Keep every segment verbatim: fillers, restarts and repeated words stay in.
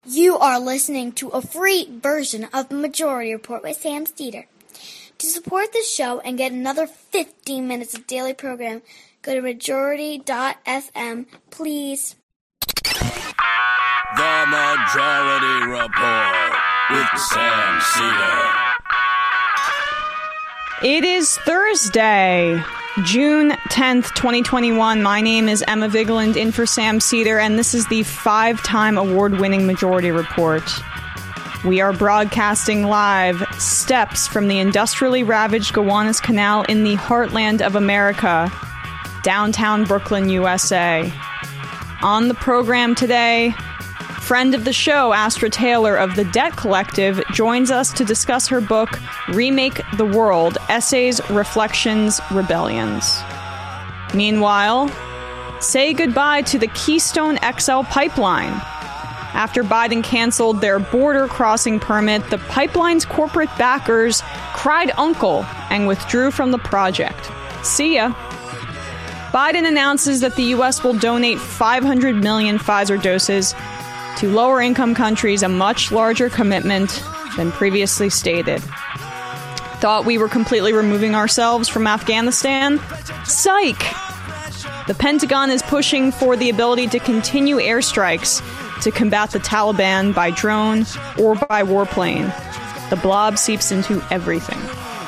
You are listening to a free version of the Majority Report with Sam Steeder. To support this show and get another fifteen minutes of daily program, go to majority dot f m, please. The Majority Report with Sam Steeder. It is Thursday, June tenth, twenty twenty-one. My name is Emma Vigeland, in for Sam Steeder, and this is the five-time award-winning Majority Report. We are broadcasting live steps from the industrially ravaged Gowanus Canal in the heartland of America, downtown Brooklyn, U S A. On the program today, friend of the show, Astra Taylor of The Debt Collective, joins us to discuss her book, Remake the World, Essays, Reflections, Rebellions. Meanwhile, say goodbye to the Keystone X L pipeline. After Biden canceled their border crossing permit, the pipeline's corporate backers cried uncle and withdrew from the project. See ya. Biden announces that the U S will donate five hundred million Pfizer doses to lower-income countries, a much larger commitment than previously stated. Thought we were completely removing ourselves from Afghanistan? Psych! The Pentagon is pushing for the ability to continue airstrikes to combat the Taliban by drone or by warplane. The blob seeps into everything.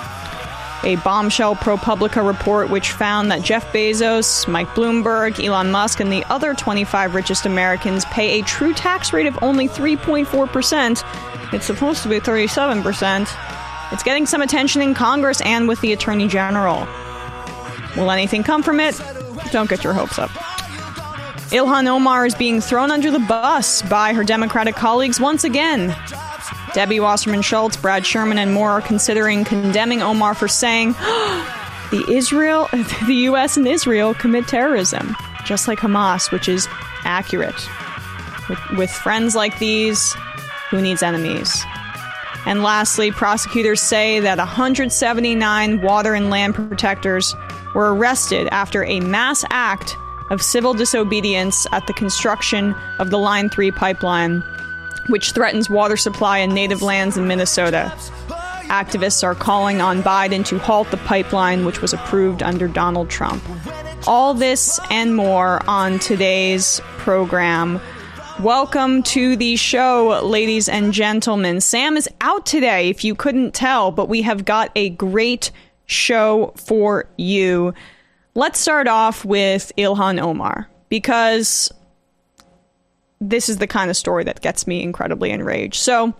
A bombshell ProPublica report which found that Jeff Bezos, Mike Bloomberg, Elon Musk, and the other twenty-five richest Americans pay a true tax rate of only three point four percent. It's supposed to be thirty-seven percent. It's getting some attention in Congress and with the Attorney General. Will anything come from it? Don't get your hopes up. Ilhan Omar is being thrown under the bus by her Democratic colleagues once again. Debbie Wasserman Schultz, Brad Sherman, and more are considering condemning Omar for saying the Israel, the U S and Israel commit terrorism, just like Hamas, which is accurate. With, with friends like these, who needs enemies? And lastly, prosecutors say that one hundred seventy-nine water and land protectors were arrested after a mass act of civil disobedience at the construction of the Line three pipeline, which threatens water supply in native lands in Minnesota. Activists are calling on Biden to halt the pipeline, which was approved under Donald Trump. All this and more on today's program. Welcome to the show, ladies and gentlemen. Sam is out today, if you couldn't tell, but we have got a great show for you. Let's start off with Ilhan Omar, because this is the kind of story that gets me incredibly enraged. So,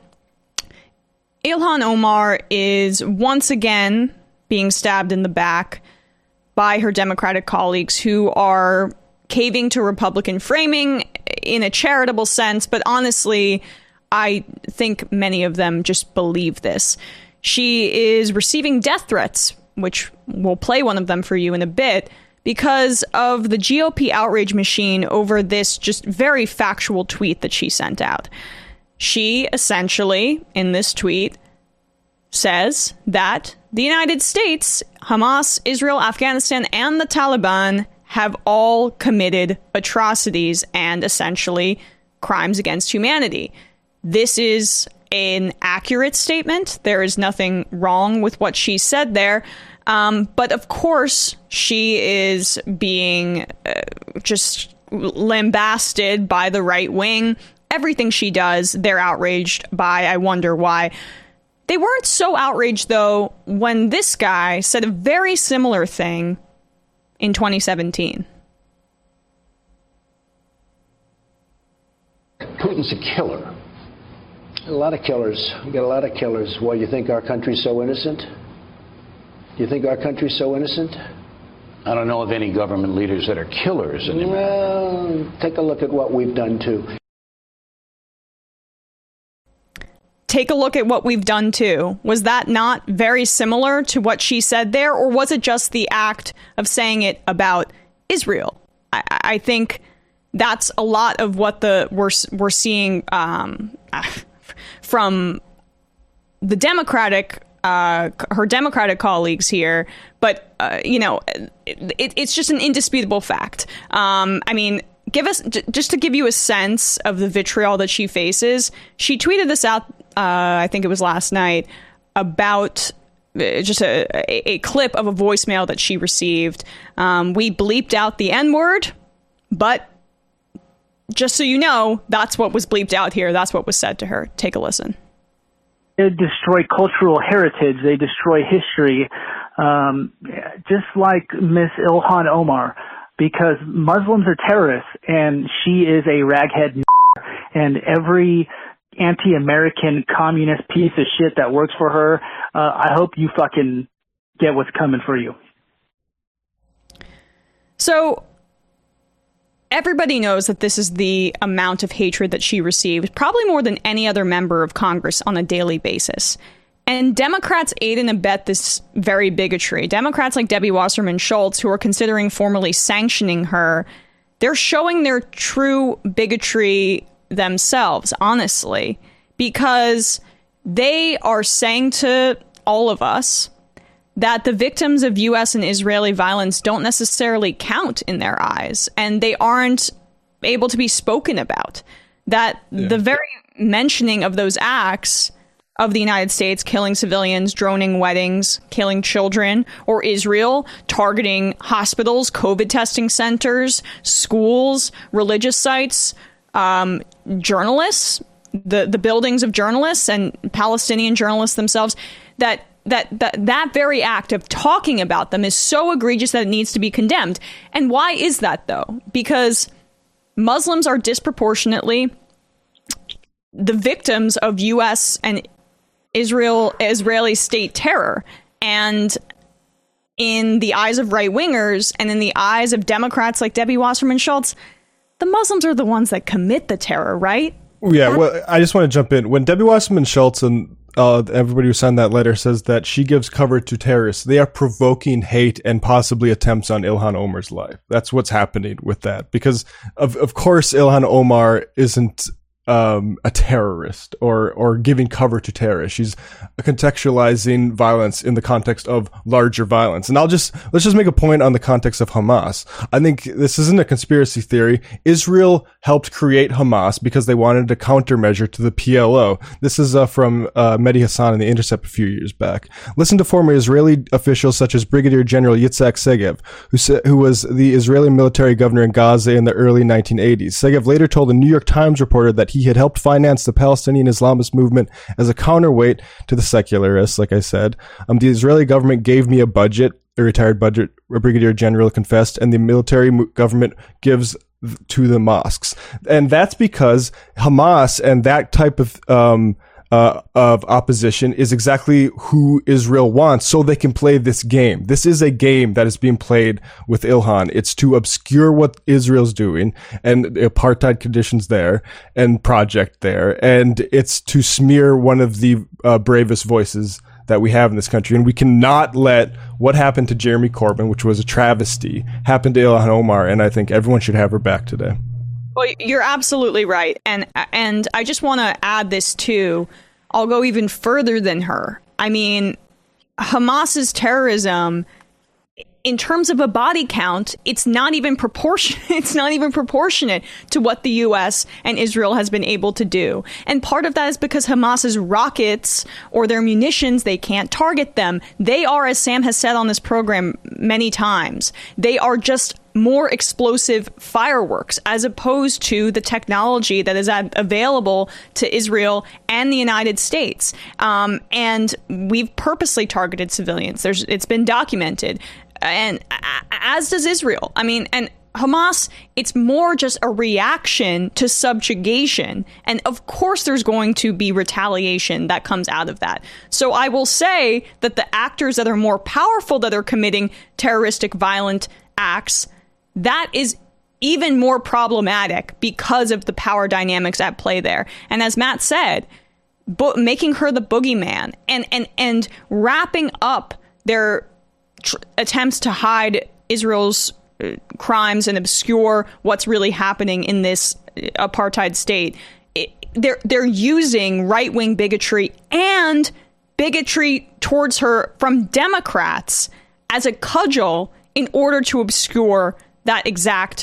Ilhan Omar is once again being stabbed in the back by her Democratic colleagues who are caving to Republican framing in a charitable sense, but honestly, I think many of them just believe this. She is receiving death threats, which we'll play one of them for you in a bit, because of the G O P outrage machine over this just very factual tweet that she sent out. She essentially, in this tweet, says that the United States, Hamas, Israel, Afghanistan, and the Taliban have all committed atrocities and essentially crimes against humanity. This is an accurate statement. There is nothing wrong with what she said there. Um, but of course, she is being uh, just lambasted by the right wing. Everything she does, they're outraged by. I wonder why. They weren't so outraged, though, when this guy said a very similar thing in twenty seventeen. Putin's a killer. A lot of killers. We got a lot of killers. Why, you think our country's so innocent? You think our country's so innocent? I don't know of any government leaders that are killers in America. Well, take a look at what we've done, too. Take a look at what we've done, too. Was that not very similar to what she said there, or was it just the act of saying it about Israel? I, I think that's a lot of what the we're, we're seeing um, from the Democratic Uh, her Democratic colleagues here, but, uh, you know, it, it's just an indisputable fact. Um, I mean, give us j- just to give you a sense of the vitriol that she faces. She tweeted this out, uh, I think it was last night, about just a, a, a clip of a voicemail that she received. Um, we bleeped out the N-word, but just so you know, that's what was bleeped out here. That's what was said to her. Take a listen. They destroy cultural heritage. They destroy history, um, just like Miss Ilhan Omar, because Muslims are terrorists, and she is a raghead n- and every anti-American communist piece of shit that works for her, uh, I hope you fucking get what's coming for you. So everybody knows that this is the amount of hatred that she received, probably more than any other member of Congress on a daily basis. And Democrats aid and abet this very bigotry. Democrats like Debbie Wasserman Schultz, who are considering formally sanctioning her, they're showing their true bigotry themselves, honestly, because they are saying to all of us that the victims of U S and Israeli violence don't necessarily count in their eyes, and they aren't able to be spoken about. That yeah. the very mentioning of those acts of the United States killing civilians, droning weddings, killing children, or Israel targeting hospitals, COVID testing centers, schools, religious sites, um, journalists, the, the buildings of journalists and Palestinian journalists themselves, that That, that that very act of talking about them is so egregious that it needs to be condemned. And why is that, though? Because Muslims are disproportionately the victims of U S and Israel Israeli state terror. And in the eyes of right-wingers and in the eyes of Democrats like Debbie Wasserman Schultz, the Muslims are the ones that commit the terror, right? Yeah, well, I just want to jump in. When Debbie Wasserman Schultz and Uh, everybody who signed that letter says that she gives cover to terrorists, they are provoking hate and possibly attempts on Ilhan Omar's life. That's what's happening with that. Because, of of course, Ilhan Omar isn't um, a terrorist or or giving cover to terrorists. She's contextualizing violence in the context of larger violence. And I'll just, let's just make a point on the context of Hamas. I think this isn't a conspiracy theory. Israel helped create Hamas because they wanted a countermeasure to the P L O. This is uh, from uh, Mehdi Hassan in The Intercept a few years back. Listen to former Israeli officials such as Brigadier General Yitzhak Segev, who, sa- who was the Israeli military governor in Gaza in the early nineteen eighties. Segev later told a New York Times reporter that he had helped finance the Palestinian Islamist movement as a counterweight to the secularists, like I said. Um, the Israeli government gave me a budget, a retired budget, a Brigadier General confessed, and the military mo- government gives to the mosques. And that's because Hamas and that type of um uh of opposition is exactly who Israel wants, so they can play this game. This is a game that is being played with Ilhan. It's to obscure what Israel's doing and apartheid conditions there and project there, and it's to smear one of the uh, bravest voices that we have in this country. And we cannot let what happened to Jeremy Corbyn, which was a travesty, happen to Ilhan Omar, and I think everyone should have her back today. Well, you're absolutely right. And and I just want to add this too. I'll go even further than her. I mean, Hamas's terrorism, in terms of a body count, it's not even proportionate. It's not even proportionate to what the U S and Israel has been able to do. And part of that is because Hamas's rockets or their munitions, they can't target them. They are, as Sam has said on this program many times, they are just more explosive fireworks as opposed to the technology that is ad- available to Israel and the United States. Um, and we've purposely targeted civilians. There's, it's been documented. And as does Israel. I mean, and Hamas, it's more just a reaction to subjugation. And of course, there's going to be retaliation that comes out of that. So I will say that the actors that are more powerful that are committing terroristic, violent acts, that is even more problematic because of the power dynamics at play there. And as Matt said, bo- making her the boogeyman and, and, and wrapping up their tr- attempts to hide Israel's uh, crimes and obscure what's really happening in this uh, apartheid state. It, they're, they're using right-wing bigotry and bigotry towards her from Democrats as a cudgel in order to obscure that exact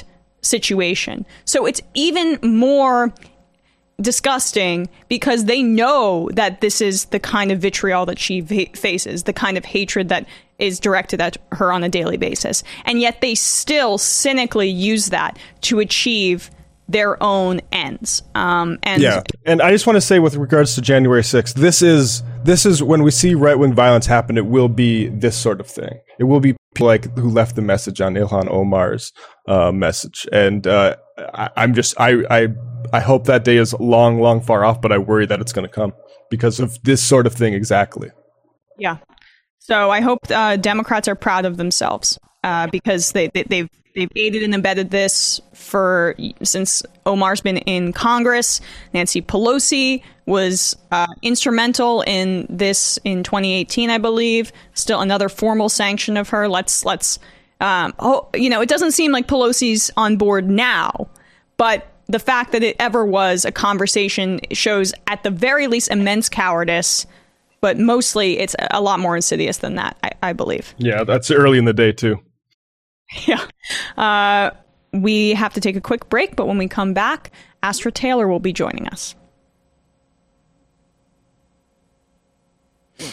situation. So it's even more disgusting because they know that this is the kind of vitriol that she va- faces, the kind of hatred that is directed at her on a daily basis. And yet they still cynically use that to achieve their own ends. Um, and yeah, and I just want to say, with regards to January sixth, this is this is when we see right-wing violence happen, it will be this sort of thing. It will be people like who left the message on Ilhan Omar's uh, message, and uh, I, I'm just I, I I hope that day is long, long far off, but I worry that it's going to come because of this sort of thing exactly. Yeah. So I hope uh, Democrats are proud of themselves uh, because they, they they've. They've aided and embedded this for since Omar's been in Congress. Nancy Pelosi was uh, instrumental in this in twenty eighteen, I believe. Still another formal sanction of her. Let's let's um, oh, you know, it doesn't seem like Pelosi's on board now, but the fact that it ever was a conversation shows at the very least immense cowardice. But mostly, it's a lot more insidious than that, I, I believe. Yeah, that's early in the day too. Yeah. Uh, we have to take a quick break, but when we come back, Astra Taylor will be joining us. All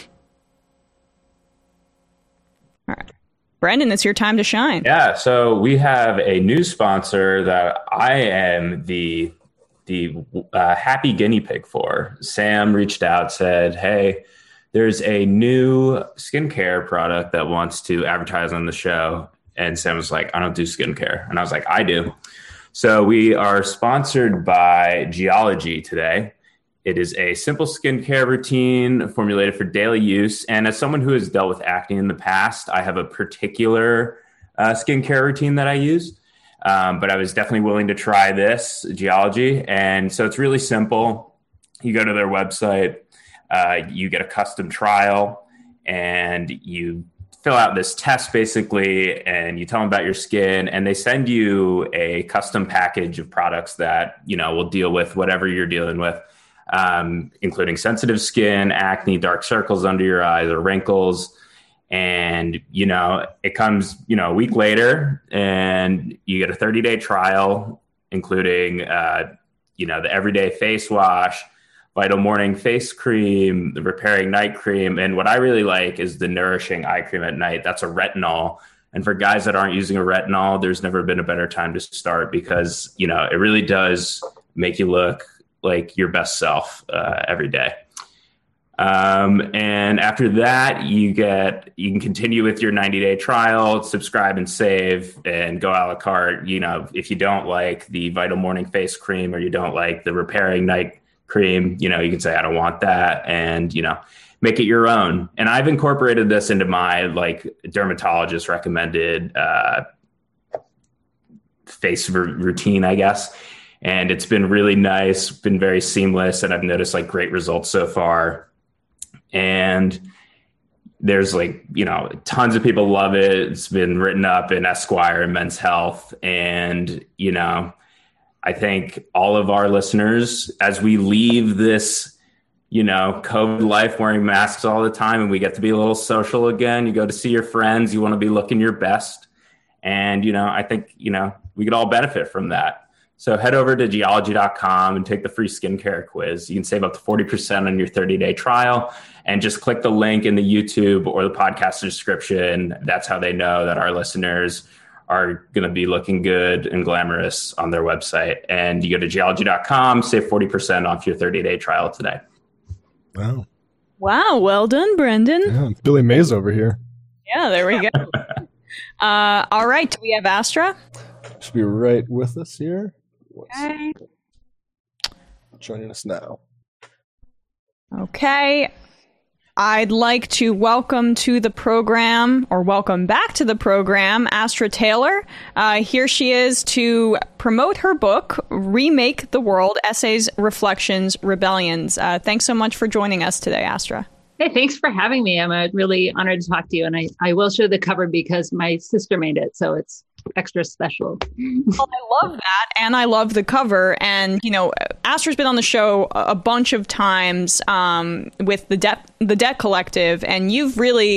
right. Brendan, it's your time to shine. Yeah, so we have a new sponsor that I am the the uh, happy guinea pig for. Sam reached out, said, hey, there's a new skincare product that wants to advertise on the show. And Sam was like, I don't do skincare. And I was like, I do. So we are sponsored by Geology today. It is a simple skincare routine formulated for daily use. And as someone who has dealt with acne in the past, I have a particular uh, skincare routine that I use. Um, but I was definitely willing to try this, Geology. And so it's really simple. You go to their website, uh, you get a custom trial, and you fill out this test basically, and you tell them about your skin, and they send you a custom package of products that, you know, will deal with whatever you're dealing with, um, including sensitive skin, acne, dark circles under your eyes, or wrinkles. And, you know, it comes, you know, a week later, and you get a thirty day trial, including, uh, you know, the everyday face wash, Vital Morning Face Cream, the Repairing Night Cream. And what I really like is the Nourishing Eye Cream at night. That's a retinol. And for guys that aren't using a retinol, there's never been a better time to start because, you know, it really does make you look like your best self uh, every day. Um, and after that, you get, you can continue with your ninety day trial, subscribe and save, and go a la carte. You know, if you don't like the Vital Morning Face Cream, or you don't like the Repairing Night Cream, you know, you can say, I don't want that, and, you know, make it your own. And I've incorporated this into my, like, dermatologist recommended, uh, face r- routine, I guess. And it's been really nice, been very seamless. And I've noticed like great results so far. And there's like, you know, tons of people love it. It's been written up in Esquire and Men's Health. And, you know, I think all of our listeners, as we leave this, you know, COVID life wearing masks all the time, and we get to be a little social again, you go to see your friends, you want to be looking your best. And, you know, I think, you know, we could all benefit from that. So head over to geology dot com and take the free skincare quiz. You can save up to forty percent on your thirty day trial, and just click the link in the YouTube or the podcast description. That's how they know that our listeners are going to be looking good and glamorous on their website. And you go to geology dot com, save forty percent off your thirty day trial today. Wow. Wow. Well done, Brendan. Yeah, Billy Mays over here. Yeah, there we go. uh, all right. Do we have Astra? Should be right with us here. Okay. Joining us now. Okay. I'd like to welcome to the program, or welcome back to the program, Astra Taylor. Uh, here she is to promote her book, Remake the World, Essays, Reflections, Rebellions. Uh, thanks so much for joining us today, Astra. Hey, thanks for having me. I'm uh, really honored to talk to you. And I, I will show the cover because my sister made it, so it's extra special. Well, I love that, and I love the cover. And, you know, Astra's been on the show a bunch of times um, with the Debt the Debt Collective, and you've really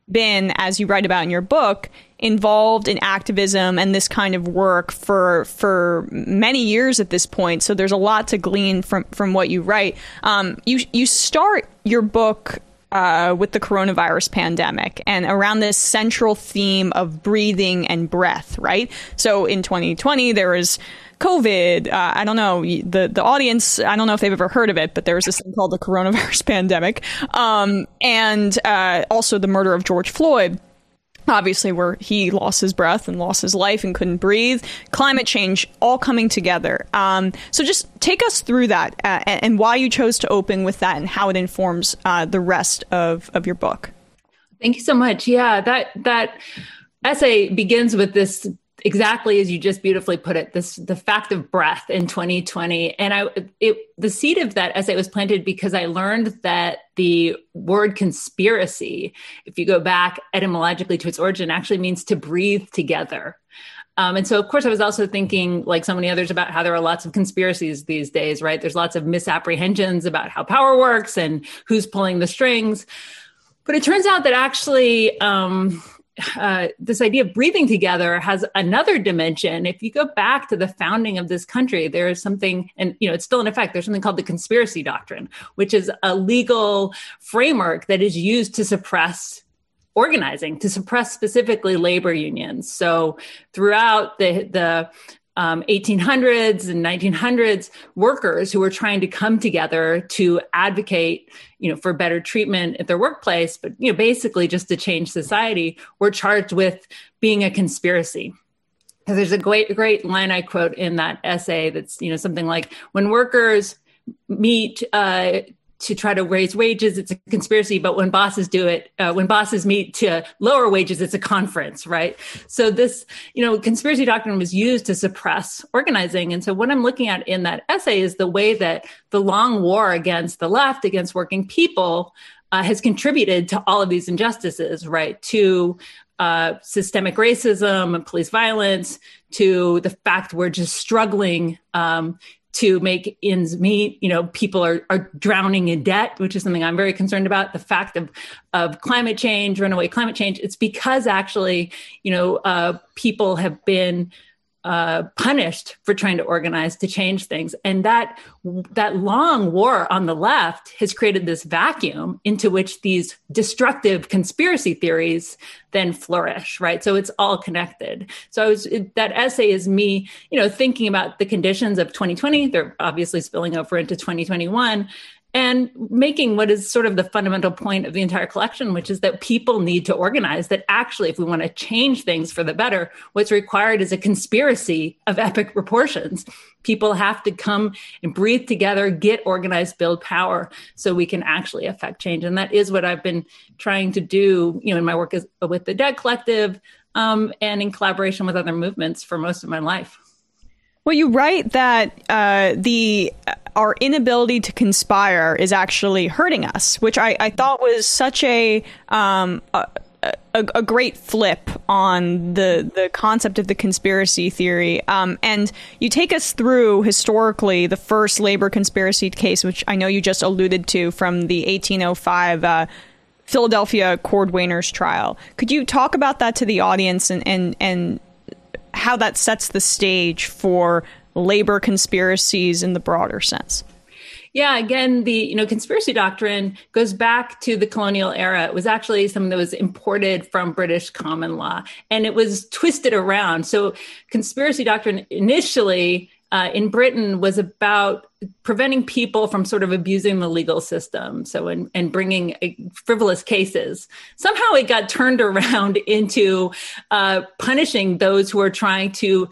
been, as you write about in your book, involved in activism and this kind of work for for many years at this point. So there's a lot to glean from from what you write. Um, you you start your book uh, with the coronavirus pandemic and around this central theme of breathing and breath, right? So in twenty twenty, there was COVID. Uh, I don't know, the, the audience, I don't know if they've ever heard of it, but there was this thing called the coronavirus pandemic. Um, and uh, also the murder of George Floyd, obviously, where he lost his breath and lost his life and couldn't breathe. Climate change, all coming together. Um, so just take us through that uh, and why you chose to open with that and how it informs uh, the rest of, of your book. Thank you so much. Yeah, that that essay begins with this, exactly as you just beautifully put it, this the fact of breath in twenty twenty. And I it the seed of that essay was planted because I learned that the word conspiracy, if you go back etymologically to its origin, actually means to breathe together. Um, and so, of course, I was also thinking, like so many others, about how there are lots of conspiracies these days, right? There's lots of misapprehensions about how power works and who's pulling the strings. But it turns out that actually, um, Uh, this idea of breathing together has another dimension. If you go back to the founding of this country, there is something, and you know, it's still in effect. There's something called the conspiracy doctrine, which is a legal framework that is used to suppress organizing, to suppress specifically labor unions. So throughout the the Um, eighteen hundreds and nineteen hundreds, workers who were trying to come together to advocate, you know, for better treatment at their workplace, but, you know, basically just to change society, were charged with being a conspiracy. So there's a great, great line I quote in that essay that's, you know, something like, when workers meet uh, to try to raise wages, it's a conspiracy. But when bosses do it, uh, when bosses meet to lower wages, it's a conference, right? So this, you know, conspiracy doctrine was used to suppress organizing. And so what I'm looking at in that essay is the way that the long war against the left, against working people, uh, has contributed to all of these injustices, right? To uh, systemic racism and police violence, to the fact we're just struggling um, to make ends meet. You know, people are, are drowning in debt, which is something I'm very concerned about. The fact of, of climate change, runaway climate change, it's because actually, you know, uh, people have been uh, punished for trying to organize to change things. And that, that long war on the left has created this vacuum into which these destructive conspiracy theories then flourish, right? So it's all connected. So I was, it, that essay is me, you know, thinking about the conditions of twenty twenty. They're obviously spilling over into twenty twenty-one. And making what is sort of the fundamental point of the entire collection, which is that people need to organize, that actually, if we want to change things for the better, what's required is a conspiracy of epic proportions. People have to come and breathe together, get organized, build power, so we can actually affect change. And that is what I've been trying to do, you know, in my work as, with the Dead Collective um, and in collaboration with other movements for most of my life. Well, you write that uh, the our inability to conspire is actually hurting us, which I, I thought was such a, um, a a a great flip on the the concept of the conspiracy theory. Um, and you take us through historically the first labor conspiracy case, which I know you just alluded to, from the eighteen oh five uh, Philadelphia Cordwainers trial. Could you talk about that to the audience and and and how that sets the stage for labor conspiracies in the broader sense? Yeah, again, the you know conspiracy doctrine goes back to the colonial era. It was actually something that was imported from British common law, and it was twisted around. So conspiracy doctrine initially uh, in Britain was about preventing people from sort of abusing the legal system, so and, and bringing uh, frivolous cases. Somehow it got turned around into uh, punishing those who are trying to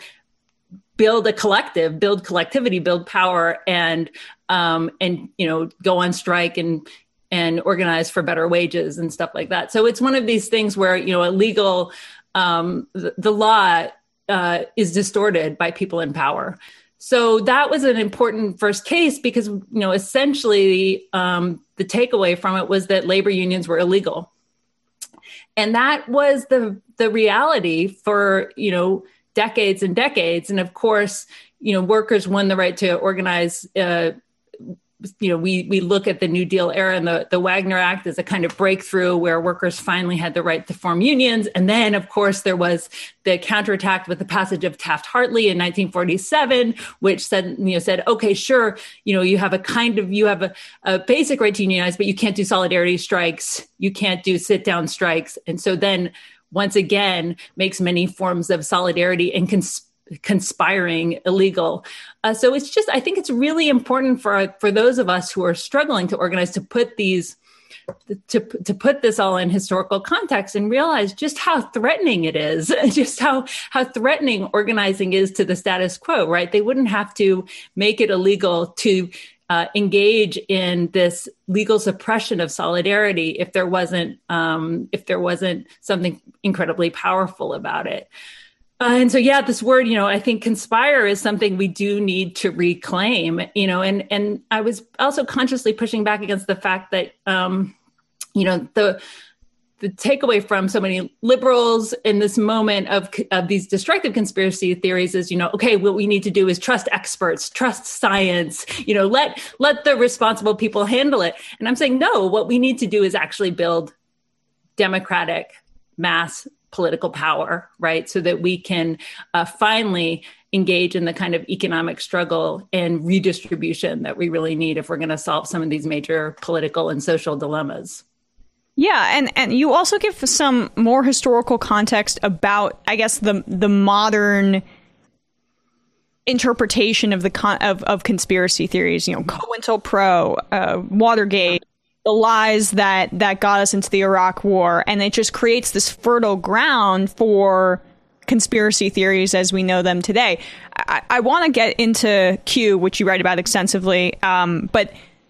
build a collective, build collectivity, build power, and um, and you know go on strike and and organize for better wages and stuff like that. So it's one of these things where you know a legal um, the, the law uh, is distorted by people in power. So that was an important first case because, you know, essentially um, the takeaway from it was that labor unions were illegal. And that was the the reality for, you know, decades and decades. And of course, you know, workers won the right to organize uh, you know, we we look at the New Deal era and the, the Wagner Act as a kind of breakthrough where workers finally had the right to form unions. And then, of course, there was the counterattack with the passage of Taft-Hartley in nineteen forty-seven, which said, you know, said, okay, sure, you know, you have a kind of, you have a, a basic right to unionize, but you can't do solidarity strikes. You can't do sit-down strikes. And so then, once again, makes many forms of solidarity and cons- conspiring illegal. Uh, so it's just, I think it's really important for for those of us who are struggling to organize to put these, to to put this all in historical context and realize just how threatening it is, just how how threatening organizing is to the status quo. Right? They wouldn't have to make it illegal to uh, engage in this legal suppression of solidarity if there wasn't um, if there wasn't something incredibly powerful about it. Uh, and so, yeah, this word, you know, I think conspire is something we do need to reclaim, you know, and, and I was also consciously pushing back against the fact that, um, you know, the the takeaway from so many liberals in this moment of, of these destructive conspiracy theories is, you know, okay, what we need to do is trust experts, trust science, you know, let let the responsible people handle it. And I'm saying, no, what we need to do is actually build democratic mass political power, right? So that we can uh, finally engage in the kind of economic struggle and redistribution that we really need if we're going to solve some of these major political and social dilemmas. Yeah, and, and you also give some more historical context about, I guess, the the modern interpretation of the con- of, of conspiracy theories. You know, COINTELPRO, uh, Watergate, the lies that, that got us into the Iraq War, and it just creates this fertile ground for conspiracy theories as we know them today. I, I want to get into Q, which you write about extensively, um, but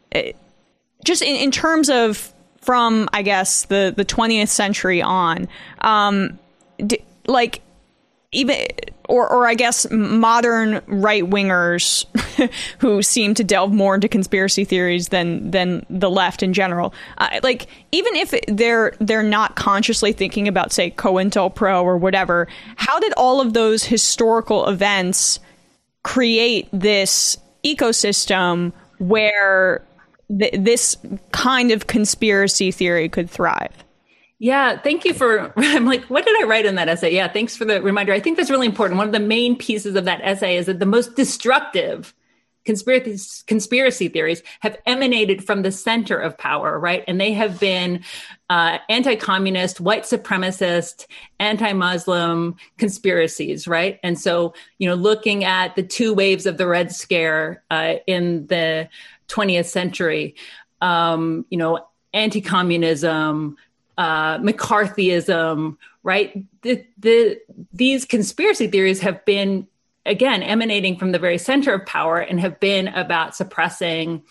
just in, in terms of from, I guess, the, the twentieth century on, um, d- like, even, or, or I guess modern right wingers who seem to delve more into conspiracy theories than than the left in general. Uh, like, even if they're they're not consciously thinking about, say, COINTELPRO or whatever, how did all of those historical events create this ecosystem where th- this kind of conspiracy theory could thrive? Yeah, thank you for, I'm like, what did I write in that essay? Yeah, thanks for the reminder. I think that's really important. One of the main pieces of that essay is that the most destructive conspiracy, conspiracy theories have emanated from the center of power, right? And they have been uh, anti-communist, white supremacist, anti-Muslim conspiracies, right? And so, you know, looking at the two waves of the Red Scare uh, in the twentieth century, um, you know, anti-communism, Uh, McCarthyism, right? The, the, these conspiracy theories have been, again, emanating from the very center of power and have been about suppressing,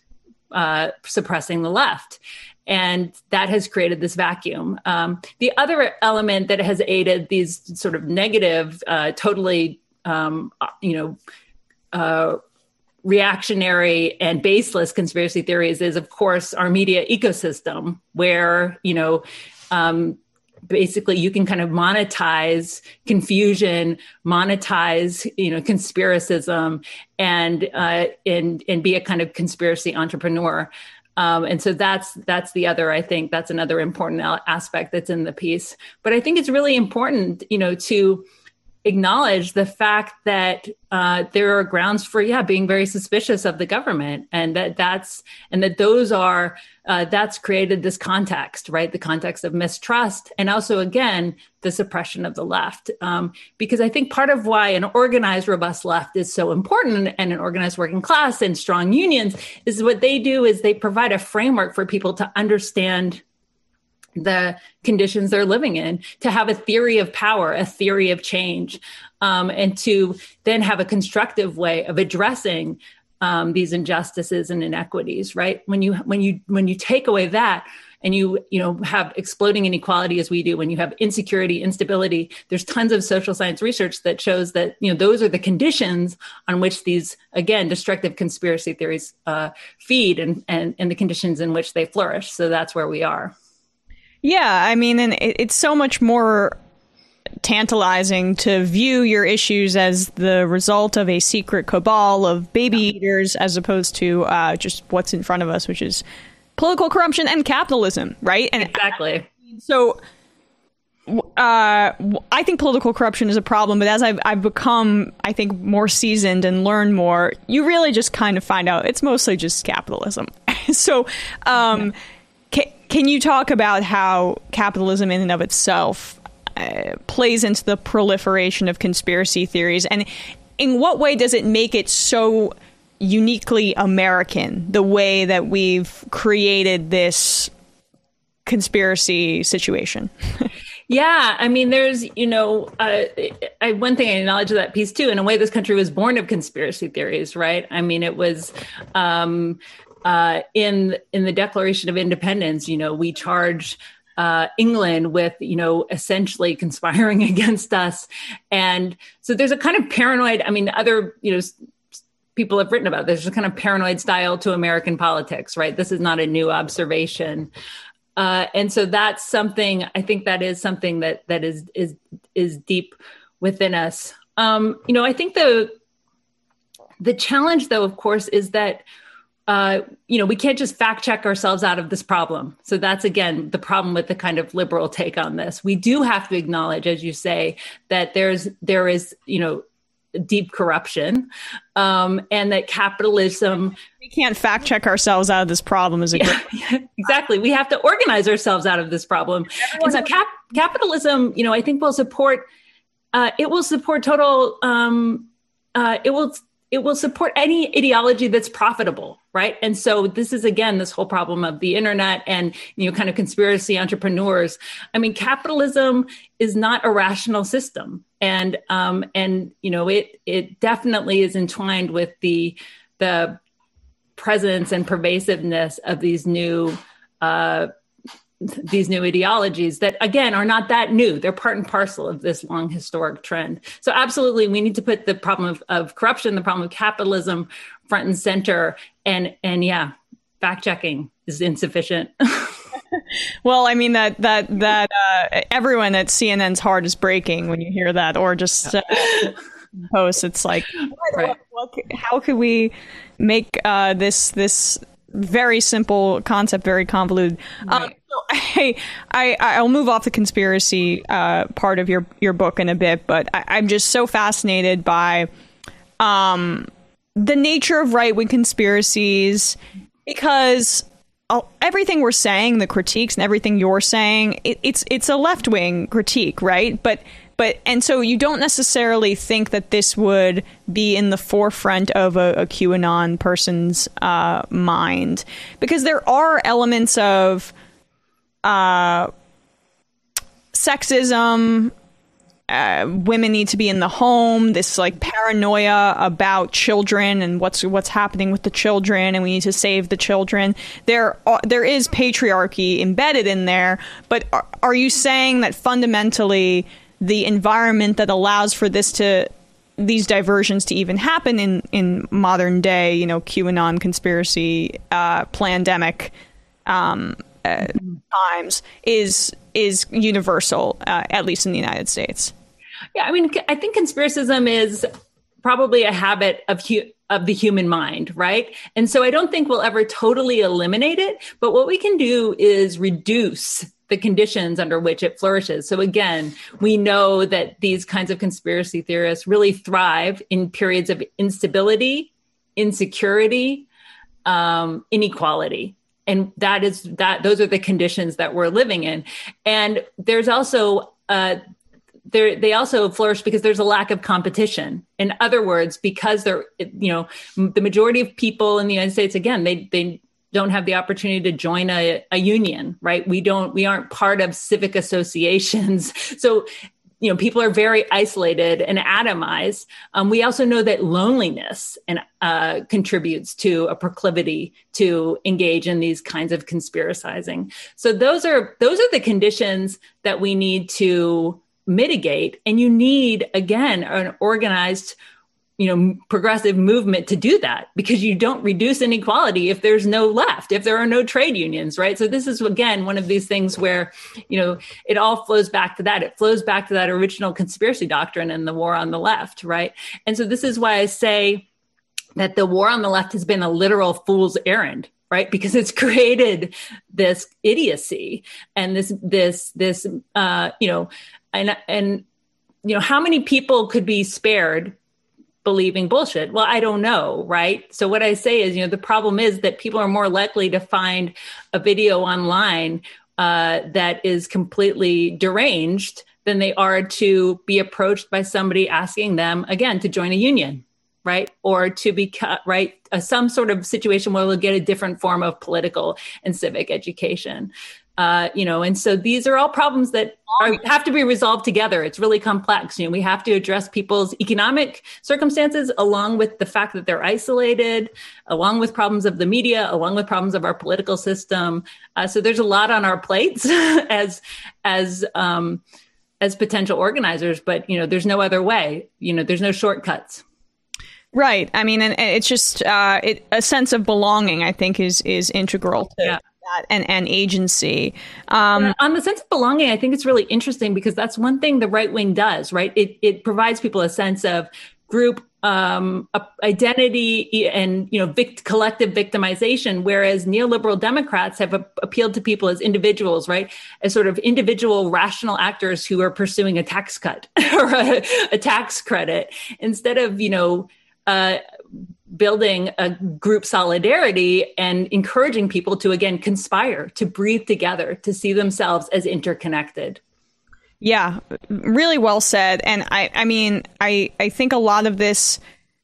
uh, suppressing the left. And that has created this vacuum. Um, the other element that has aided these sort of negative, uh, totally, um, you know, uh, reactionary and baseless conspiracy theories is, of course, our media ecosystem, where, you know, um, basically you can kind of monetize confusion, monetize, you know, conspiracism, and uh, and and be a kind of conspiracy entrepreneur. Um, and so that's that's the other, I think that's another important aspect that's in the piece. But I think it's really important, you know, to acknowledge the fact that uh, there are grounds for, yeah, being very suspicious of the government, and that that's, and that those are, uh, that's created this context, right? The context of mistrust, and also, again, the suppression of the left. Um, because I think part of why an organized, robust left is so important, and an organized working class and strong unions, is what they do is they provide a framework for people to understand the conditions they're living in, to have a theory of power, a theory of change, um, and to then have a constructive way of addressing um, these injustices and inequities. Right? When you when you when you take away that, and you you know have exploding inequality as we do, when you have insecurity, instability, there's tons of social science research that shows that you know those are the conditions on which these, again, destructive conspiracy theories uh, feed, and, and and the conditions in which they flourish. So that's where we are. Yeah, I mean, and it, it's so much more tantalizing to view your issues as the result of a secret cabal of baby eaters as opposed to uh, just what's in front of us, which is political corruption and capitalism, right? And exactly. So uh, I think political corruption is a problem, but as I've, I've become, I think, more seasoned and learn more, you really just kind of find out it's mostly just capitalism. so um, can, can you talk about how capitalism in and of itself uh, plays into the proliferation of conspiracy theories? And in what way does it make it so uniquely American, the way that we've created this conspiracy situation? Yeah, I mean, there's, you know, uh, I, one thing I acknowledge of that piece too, in a way, this country was born of conspiracy theories, right? I mean, it was um, uh, in in the Declaration of Independence, you know, we charged uh, England with, you know, essentially conspiring against us. And so there's a kind of paranoid, I mean, other, you know, people have written about this, there's a kind of paranoid style to American politics, right? This is not a new observation. Uh, and so that's something, I think that is something that that is is is deep within us. Um, you know, I think the the challenge, though, of course, is that, uh, you know, we can't just fact check ourselves out of this problem. So that's, again, the problem with the kind of liberal take on this. We do have to acknowledge, as you say, that there's there is, you know, deep corruption, um, and that capitalism. We can't fact check ourselves out of this problem. Is a yeah, great- exactly. We have to organize ourselves out of this problem. And so cap- capitalism, you know, I think will support. Uh, it will support total. Um, uh, it will. It will support any ideology that's profitable, right? And so this is, again, this whole problem of the internet and, you know, kind of conspiracy entrepreneurs. I mean, capitalism is not a rational system. And, um, and you know, it it definitely is entwined with the the presence and pervasiveness of these new uh, these new ideologies that, again, are not that new. They're part and parcel of this long historic trend. So absolutely, we need to put the problem of, of corruption, the problem of capitalism front and center. And, and yeah, fact checking is insufficient. Well, I mean, that, that, that uh, everyone at C N N's heart is breaking when you hear that, or just uh, posts. It's like, right. what, what, how could we make uh, this, this very simple concept very convoluted? Right. Um, so I, I, I'll move off the conspiracy uh, part of your, your book in a bit, but I, I'm just so fascinated by um, the nature of right-wing conspiracies, because everything we're saying, the critiques and everything you're saying, it, it's it's a left-wing critique, right? But but and so you don't necessarily think that this would be in the forefront of a, a QAnon person's uh, mind, because there are elements of uh, sexism. Uh, women need to be in the home, this like paranoia about children and what's what's happening with the children, and we need to save the children. There are, there is patriarchy embedded in there, but are, are you saying that fundamentally the environment that allows for this to these diversions to even happen in, in modern day, you know, QAnon conspiracy, uh, plandemic um, uh, times is is universal, uh, at least in the United States? Yeah, I mean, I think conspiracism is probably a habit of hu- of the human mind, right? And so I don't think we'll ever totally eliminate it, but what we can do is reduce the conditions under which it flourishes. So again, we know that these kinds of conspiracy theorists really thrive in periods of instability, insecurity, um, inequality. And that is that those are the conditions that we're living in. And there's also uh, there they also flourish because there's a lack of competition. In other words, because they're, you know, the majority of people in the United States, again, they they don't have the opportunity to join a, a union, right? We don't we aren't part of civic associations. So, you know, people are very isolated and atomized. Um, we also know that loneliness and uh, contributes to a proclivity to engage in these kinds of conspiracizing. So those are those are the conditions that we need to mitigate. And you need, again, an organized you know, progressive movement to do that, because you don't reduce inequality if there's no left, if there are no trade unions, right? So this is, again, one of these things where, you know, it all flows back to that. It flows back to that original conspiracy doctrine and the war on the left, right? And so this is why I say that the war on the left has been a literal fool's errand, right? Because it's created this idiocy and this, this, this, uh, you know, and, and, you know, how many people could be spared believing bullshit? Well, I don't know, right? So what I say is, you know, the problem is that people are more likely to find a video online uh, that is completely deranged than they are to be approached by somebody asking them, again, to join a union, right? Or to be, right, uh, some sort of situation where they'll get a different form of political and civic education. Uh, you know, and so these are all problems that are, have to be resolved together. It's really complex. You know, we have to address people's economic circumstances along with the fact that they're isolated, along with problems of the media, along with problems of our political system. Uh, so there's a lot on our plates as as um, as potential organizers. But you know, there's no other way. You know, there's no shortcuts. Right. I mean, and, and it's just uh, it, a sense of belonging, I think, is is integral to. Yeah. That and, and agency. Um, yeah, on the sense of belonging, I think it's really interesting because that's one thing the right wing does, right? It it provides people a sense of group um, identity and, you know, vict- collective victimization, whereas neoliberal Democrats have a- appealed to people as individuals, right? As sort of individual rational actors who are pursuing a tax cut or a, a tax credit instead of, you know, uh, building a group solidarity and encouraging people to, again, conspire, to breathe together, to see themselves as interconnected. Yeah, really well said. And I, I mean, I, I think a lot of this,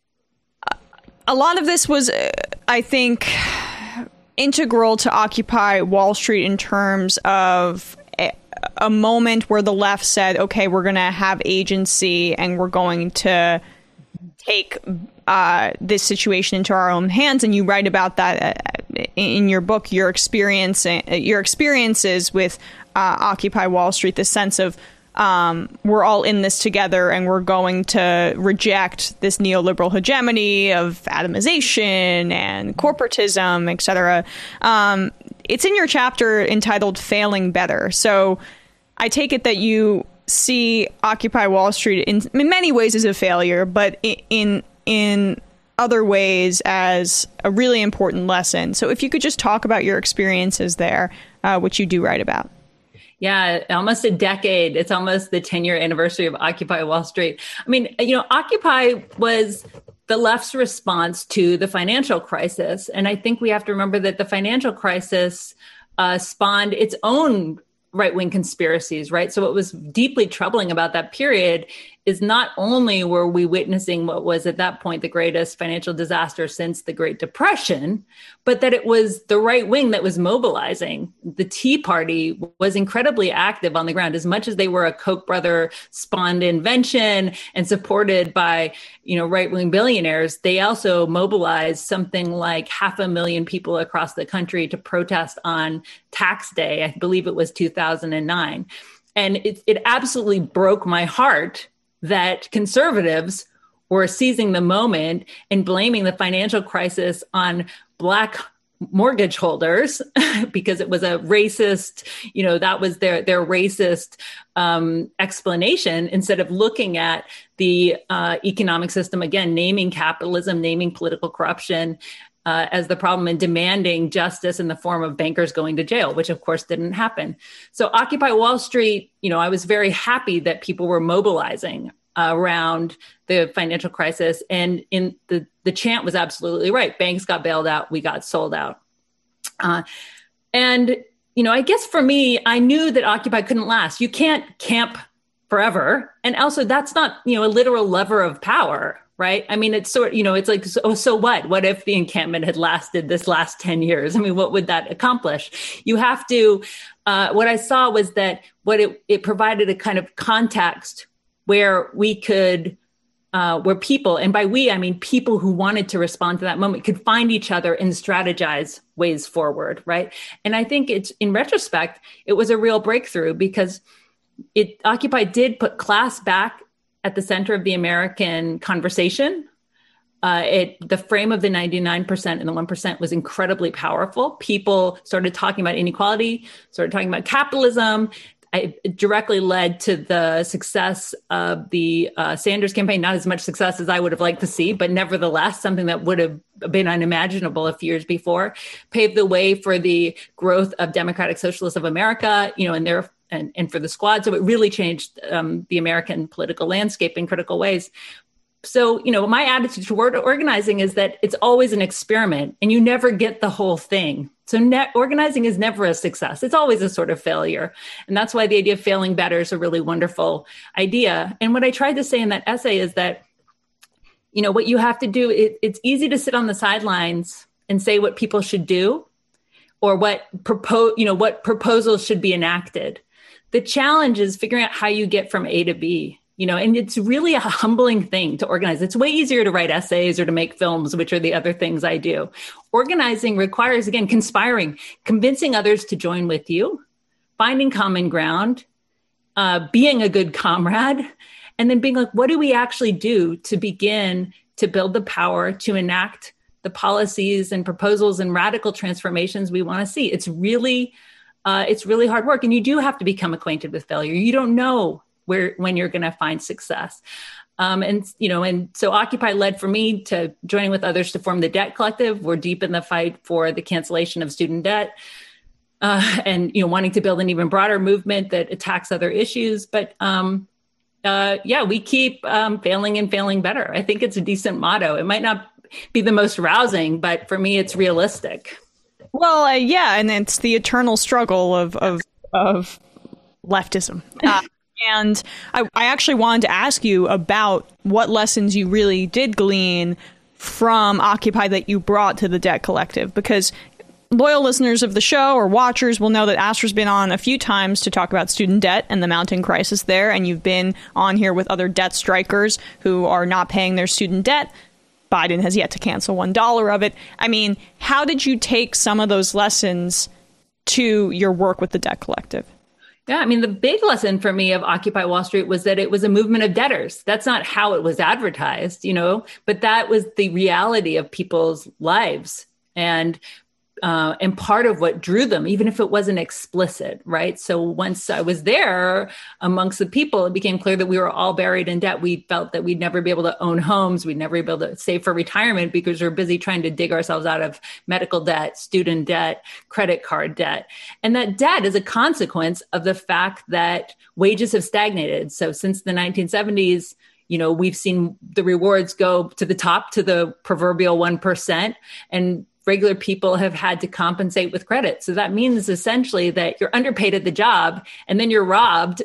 a lot of this was, uh, I think, integral to Occupy Wall Street in terms of a, a moment where the left said, okay, we're going to have agency and we're going to take uh, this situation into our own hands. And you write about that uh, in your book, your experience, uh, your experiences with uh, Occupy Wall Street, the sense of um, we're all in this together and we're going to reject this neoliberal hegemony of atomization and corporatism, et cetera. Um, it's in your chapter entitled Failing Better. So I take it that you see Occupy Wall Street in, in many ways as a failure, but in in other ways as a really important lesson. So if you could just talk about your experiences there, uh, which you do write about. Yeah, almost a decade. It's almost the ten-year anniversary of Occupy Wall Street. I mean, you know, Occupy was the left's response to the financial crisis. And I think we have to remember that the financial crisis uh, spawned its own right-wing conspiracies, right? So what was deeply troubling about that period is not only were we witnessing what was at that point the greatest financial disaster since the Great Depression, but that it was the right wing that was mobilizing. The Tea Party was incredibly active on the ground. As much as they were a Koch brother spawned invention and supported by, you know, right-wing billionaires, they also mobilized something like half a million people across the country to protest on tax day. I believe it was two thousand nine. And it, it absolutely broke my heart that conservatives were seizing the moment and blaming the financial crisis on Black mortgage holders because it was a racist, you know, that was their their racist um, explanation, instead of looking at the uh, economic system, again, naming capitalism, naming political corruption uh, as the problem, and demanding justice in the form of bankers going to jail, which of course didn't happen. So Occupy Wall Street, you know, I was very happy that people were mobilizing uh, around the financial crisis. And in the, the chant was absolutely right. Banks got bailed out. We got sold out. Uh, and, you know, I guess for me, I knew that Occupy couldn't last. You can't camp forever. And also that's not, you know, a literal lever of power, right? I mean, it's sort, you know, it's like, so, so what? What if the encampment had lasted this last ten years? I mean, what would that accomplish? You have to, uh, what I saw was that what it, it provided a kind of context where we could, uh, where people, and by we, I mean people who wanted to respond to that moment, could find each other and strategize ways forward, right? And I think it's, in retrospect, it was a real breakthrough because it Occupy did put class back at the center of the American conversation. Uh, it the frame of the ninety-nine percent and the one percent was incredibly powerful. People started talking about inequality, started talking about capitalism. I, it directly led to the success of the uh, Sanders campaign. Not as much success as I would have liked to see, but nevertheless, something that would have been unimaginable a few years before, paved the way for the growth of Democratic Socialists of America, you know, and their and, and for the Squad. So it really changed um, the American political landscape in critical ways. So, you know, my attitude toward organizing is that it's always an experiment and you never get the whole thing. So net organizing is never a success. It's always a sort of failure. And that's why the idea of failing better is a really wonderful idea. And what I tried to say in that essay is that, you know, what you have to do, it, it's easy to sit on the sidelines and say what people should do or what propose, you know, what proposals should be enacted. The challenge is figuring out how you get from A to B. You know, and it's really a humbling thing to organize. It's way easier to write essays or to make films, which are the other things I do. Organizing requires, again, conspiring, convincing others to join with you, finding common ground, uh, being a good comrade, and then being like, what do we actually do to begin to build the power to enact the policies and proposals and radical transformations we want to see? It's really, uh, it's really hard work. And you do have to become acquainted with failure. You don't know where when you're going to find success. Um, and, you know, and so Occupy led for me to joining with others to form the Debt Collective. We're deep in the fight for the cancellation of student debt uh, and, you know, wanting to build an even broader movement that attacks other issues. But um, uh, yeah, we keep um, failing and failing better. I think it's a decent motto. It might not be the most rousing, but for me, it's realistic. Well, uh, yeah. And it's the eternal struggle of, of, of leftism. Uh, And I, I actually wanted to ask you about what lessons you really did glean from Occupy that you brought to the Debt Collective, because loyal listeners of the show or watchers will know that Astra's been on a few times to talk about student debt and the mounting crisis there, and you've been on here with other debt strikers who are not paying their student debt. Biden has yet to cancel one dollar of it. I mean, how did you take some of those lessons to your work with the Debt Collective? Yeah, I mean, the big lesson for me of Occupy Wall Street was that it was a movement of debtors. That's not how it was advertised, you know, but that was the reality of people's lives. And uh, and part of what drew them, even if it wasn't explicit, right? So once I was there amongst the people, it became clear that we were all buried in debt. We felt that we'd never be able to own homes. We'd never be able to save for retirement because we're busy trying to dig ourselves out of medical debt, student debt, credit card debt. And that debt is a consequence of the fact that wages have stagnated. So since the nineteen seventies, you know, we've seen the rewards go to the top, to the proverbial one percent, and regular people have had to compensate with credit. So that means essentially that you're underpaid at the job and then you're robbed,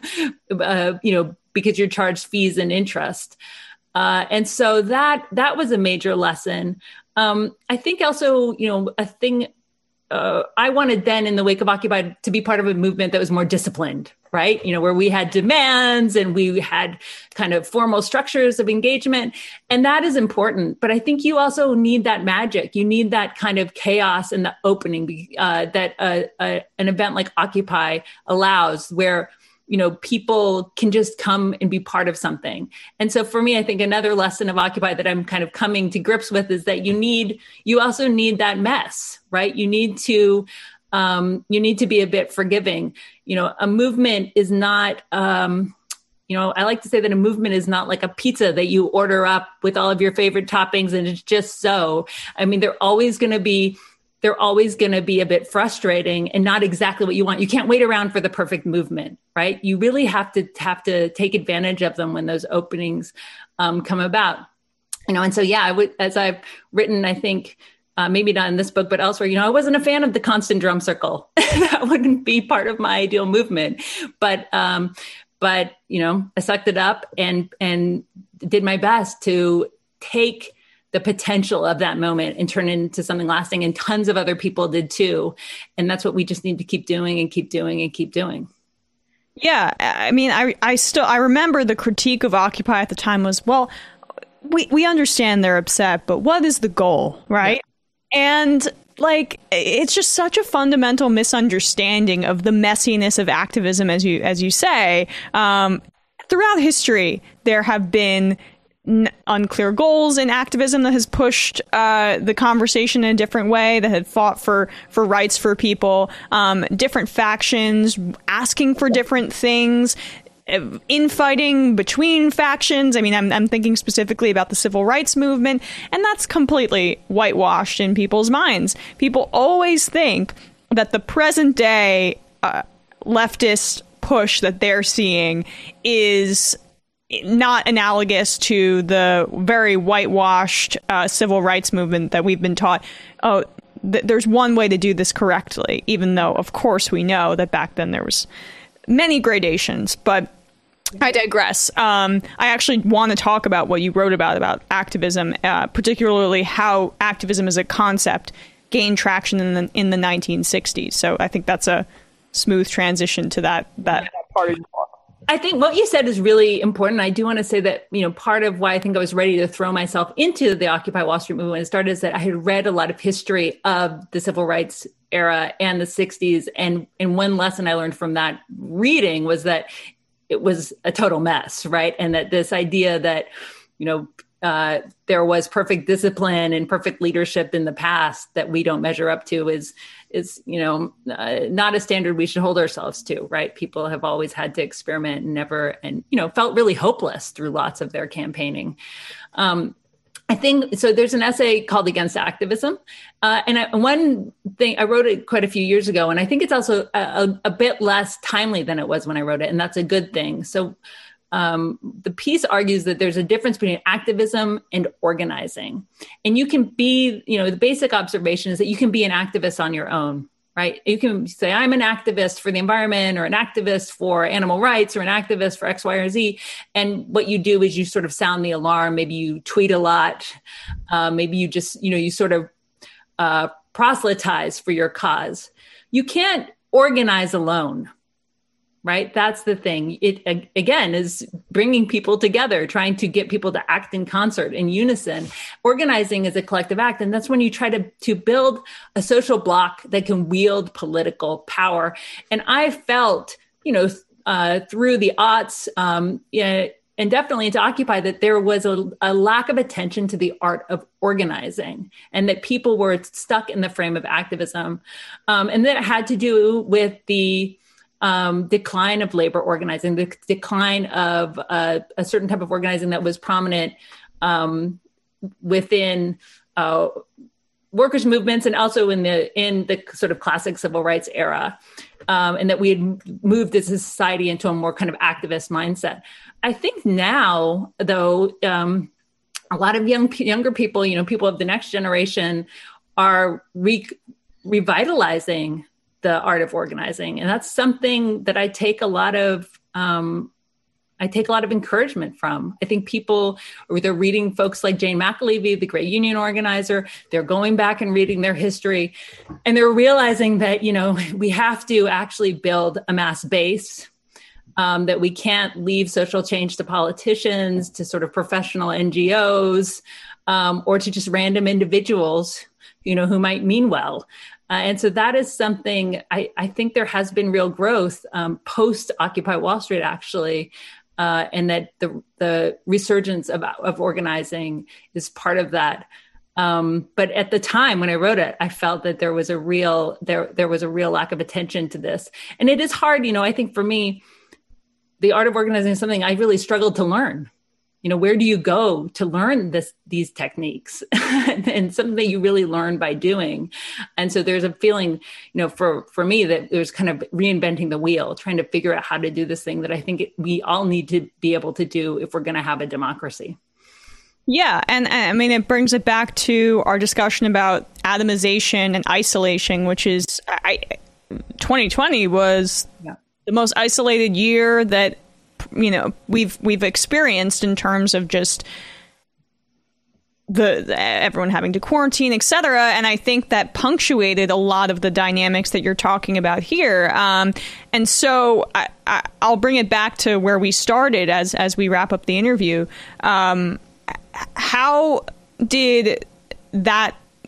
uh, you know, because you're charged fees and interest. Uh, and so that that was a major lesson. Um, I think also, you know, a thing uh, I wanted then in the wake of Occupy to be part of a movement that was more disciplined, right? You know, where we had demands and we had kind of formal structures of engagement. And that is important. But I think you also need that magic. You need that kind of chaos in the opening uh, that uh, uh, an event like Occupy allows, where, you know, people can just come and be part of something. And so for me, I think another lesson of Occupy that I'm kind of coming to grips with is that you need, you also need that mess, right? You need to, um, you need to be a bit forgiving. You know, a movement is not, um, you know, I like to say that a movement is not like a pizza that you order up with all of your favorite toppings and it's just so. I mean, they're always going to be they're always going to be a bit frustrating and not exactly what you want. You can't wait around for the perfect movement, right? You really have to have to take advantage of them when those openings um, come about. You know, and so, yeah, I would, as I've written, I think, uh, maybe not in this book, but elsewhere, you know, I wasn't a fan of the constant drum circle. That wouldn't be part of my ideal movement. But, um, but, you know, I sucked it up and, and did my best to take the potential of that moment and turn it into something lasting. And tons of other people did too. And that's what we just need to keep doing and keep doing and keep doing. Yeah. I mean, I, I still, I remember the critique of Occupy at the time was, well, we, we understand they're upset, but what is the goal? Right. Yeah. And like, it's just such a fundamental misunderstanding of the messiness of activism, as you, as you say. Um, throughout history, there have been n- unclear goals in activism that has pushed uh, the conversation in a different way, that had fought for, for rights for people, um, different factions asking for different things, infighting between factions. I mean, I'm, I'm thinking specifically about the civil rights movement, and that's completely whitewashed in people's minds. People always think that the present day uh, leftist push that they're seeing is not analogous to the very whitewashed uh, civil rights movement that we've been taught. Oh, th- there's one way to do this correctly, even though, of course, we know that back then there was many gradations. But I digress. Um, I actually want to talk about what you wrote about, about activism, uh, particularly how activism as a concept gained traction in the, in the nineteen sixties. So I think that's a smooth transition to that, that part of your talk. I think what you said is really important. I do want to say that, you know, part of why I think I was ready to throw myself into the Occupy Wall Street movement when it started is that I had read a lot of history of the civil rights era and the sixties. And, and one lesson I learned from that reading was that it was a total mess, right? And that this idea that, you know, uh, there was perfect discipline and perfect leadership in the past that we don't measure up to is, is, you know, uh, not a standard we should hold ourselves to, right? People have always had to experiment and never, and, you know, felt really hopeless through lots of their campaigning. Um, I think, so there's an essay called Against Activism. Uh, and I, one thing, I wrote it quite a few years ago, and I think it's also a, a, a bit less timely than it was when I wrote it. And that's a good thing. So um, the piece argues that there's a difference between activism and organizing. And you can be, you know, the basic observation is that you can be an activist on your own, right? You can say, I'm an activist for the environment, or an activist for animal rights, or an activist for X, Y, or Z. And what you do is you sort of sound the alarm. Maybe you tweet a lot. Uh, maybe you just, you know, you sort of uh, proselytize for your cause. You can't organize alone, right? That's the thing. It, again, is bringing people together, trying to get people to act in concert, in unison. Organizing is a collective act. And that's when you try to, to build a social bloc that can wield political power. And I felt, you know, uh, through the aughts, um, yeah, and definitely into Occupy, that there was a, a lack of attention to the art of organizing, and that people were stuck in the frame of activism. Um, and that had to do with the Um, decline of labor organizing, the decline of uh, a certain type of organizing that was prominent um, within uh, workers' movements, and also in the in the sort of classic civil rights era, um, and that we had moved as a society into a more kind of activist mindset. I think now, though, um, a lot of young younger people, you know, people of the next generation, are re- revitalizing the art of organizing. And that's something that I take a lot of, um, I take a lot of encouragement from. I think people, or they're reading folks like Jane McAlevey, the great union organizer, they're going back and reading their history, and they're realizing that, you know, we have to actually build a mass base, um, that we can't leave social change to politicians, to sort of professional N G Os, um, or to just random individuals, you know, who might mean well. Uh, and so that is something I, I think there has been real growth um, post Occupy Wall Street, actually, uh, and that the the resurgence of, of organizing is part of that. Um, but at the time when I wrote it, I felt that there was a real there there was a real lack of attention to this, and it is hard. You know, I think for me, the art of organizing is something I really struggled to learn. You know, where do you go to learn this, these techniques? And something that you really learn by doing. And so there's a feeling, you know, for, for me, that there's kind of reinventing the wheel, trying to figure out how to do this thing that I think it, we all need to be able to do if we're going to have a democracy. Yeah. And I mean, it brings it back to our discussion about atomization and isolation, which is I, twenty twenty was yeah. the most isolated year that, you know, we've we've experienced in terms of just the, the everyone having to quarantine, et cetera. And I think that punctuated a lot of the dynamics that you're talking about here. Um, and so I, I, I'll bring it back to where we started as as we wrap up the interview. Um, how did that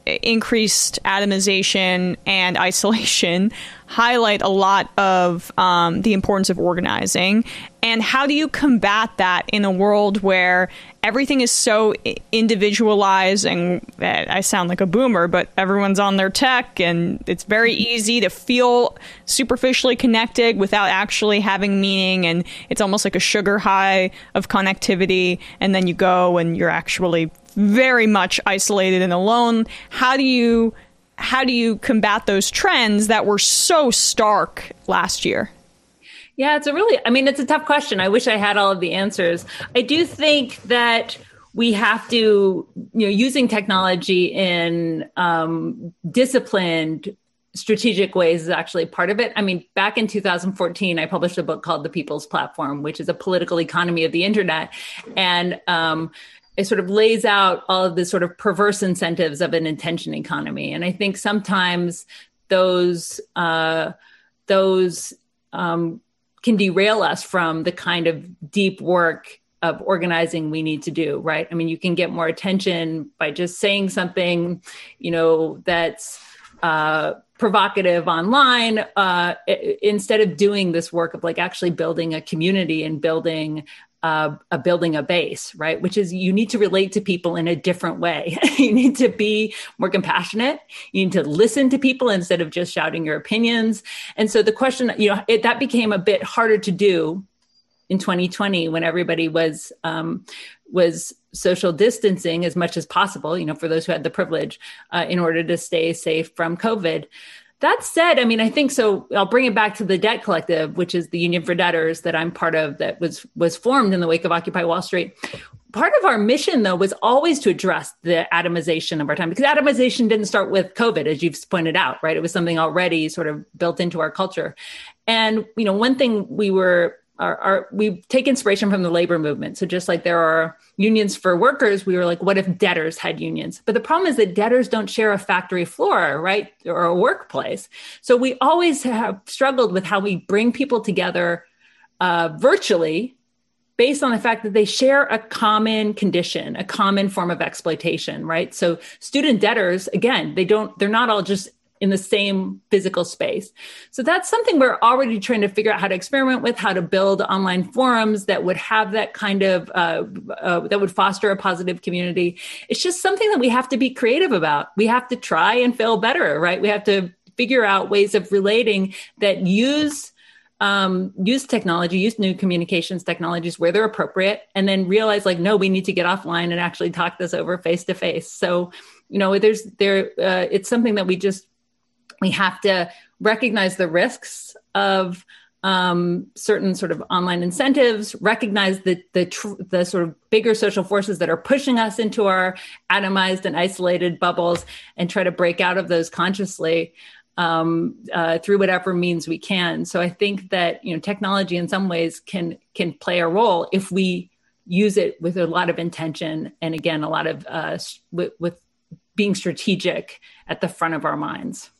increased atomization and isolation highlight a lot of um, the importance of organizing. And how do you combat that in a world where everything is so individualized? And I sound like a boomer, but everyone's on their tech, and it's very easy to feel superficially connected without actually having meaning. And it's almost like a sugar high of connectivity. And then you go and you're actually very much isolated and alone. How do you how do you combat those trends that were so stark last year? Yeah, it's a really, I mean, it's a tough question. I wish I had all of the answers. I do think that we have to, you know, using technology in um, disciplined, strategic ways is actually part of it. I mean, back in two thousand fourteen, I published a book called The People's Platform, which is a political economy of the internet. And um, it sort of lays out all of the sort of perverse incentives of an intention economy. And I think sometimes those, uh, those, um, can derail us from the kind of deep work of organizing we need to do, right? I mean, you can get more attention by just saying something, you know, that's uh, provocative online, uh, instead of doing this work of like actually building a community and building uh, a building a base, right? Which is you need to relate to people in a different way. You need to be more compassionate. You need to listen to people instead of just shouting your opinions. And so the question, you know, it, that became a bit harder to do in twenty twenty when everybody was um, was social distancing as much as possible, you know, for those who had the privilege, uh, in order to stay safe from COVID. That said, I mean, I think so. I'll bring it back to the Debt Collective, which is the Union for Debtors that I'm part of, that was was formed in the wake of Occupy Wall Street. Part of our mission, though, was always to address the atomization of our time, because atomization didn't start with COVID, as you've pointed out, right? It was something already sort of built into our culture. And, you know, one thing we were Our, our, we take inspiration from the labor movement. So just like there are unions for workers, we were like, what if debtors had unions? But the problem is that debtors don't share a factory floor, right? Or a workplace. So we always have struggled with how we bring people together uh, virtually based on the fact that they share a common condition, a common form of exploitation, right? So student debtors, again, they don't, they're not all just in the same physical space. So that's something we're already trying to figure out how to experiment with, how to build online forums that would have that kind of, uh, uh, that would foster a positive community. It's just something that we have to be creative about. We have to try and fail better, right? We have to figure out ways of relating that use Um, use technology, use new communications technologies where they're appropriate, and then realize like, no, we need to get offline and actually talk this over face to face. So, you know, there's there, uh, it's something that we just, we have to recognize the risks of um, certain sort of online incentives, recognize the the, tr- the sort of bigger social forces that are pushing us into our atomized and isolated bubbles, and try to break out of those consciously um, uh, through whatever means we can. So I think that, you know, technology in some ways can can play a role if we use it with a lot of intention, and again, a lot of uh, with, with being strategic at the front of our minds.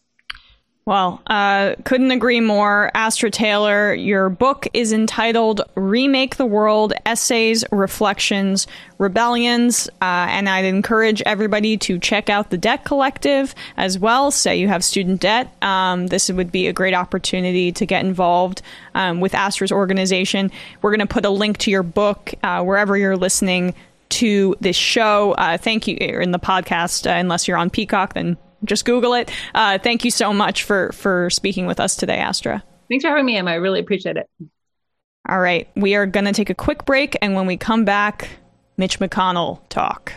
Well, uh, couldn't agree more. Astra Taylor, your book is entitled Remake the World, Essays, Reflections, Rebellions. Uh, and I'd encourage everybody to check out the Debt Collective as well. Say you have student debt. Um, this would be a great opportunity to get involved um, with Astra's organization. We're going to put a link to your book uh, wherever you're listening to this show. Uh, thank you in the podcast, uh, unless you're on Peacock, then just Google it. Uh, thank you so much for, for speaking with us today, Astra. Thanks for having me, Emma. I really appreciate it. All right. We are going to take a quick break. And when we come back, Mitch McConnell talk.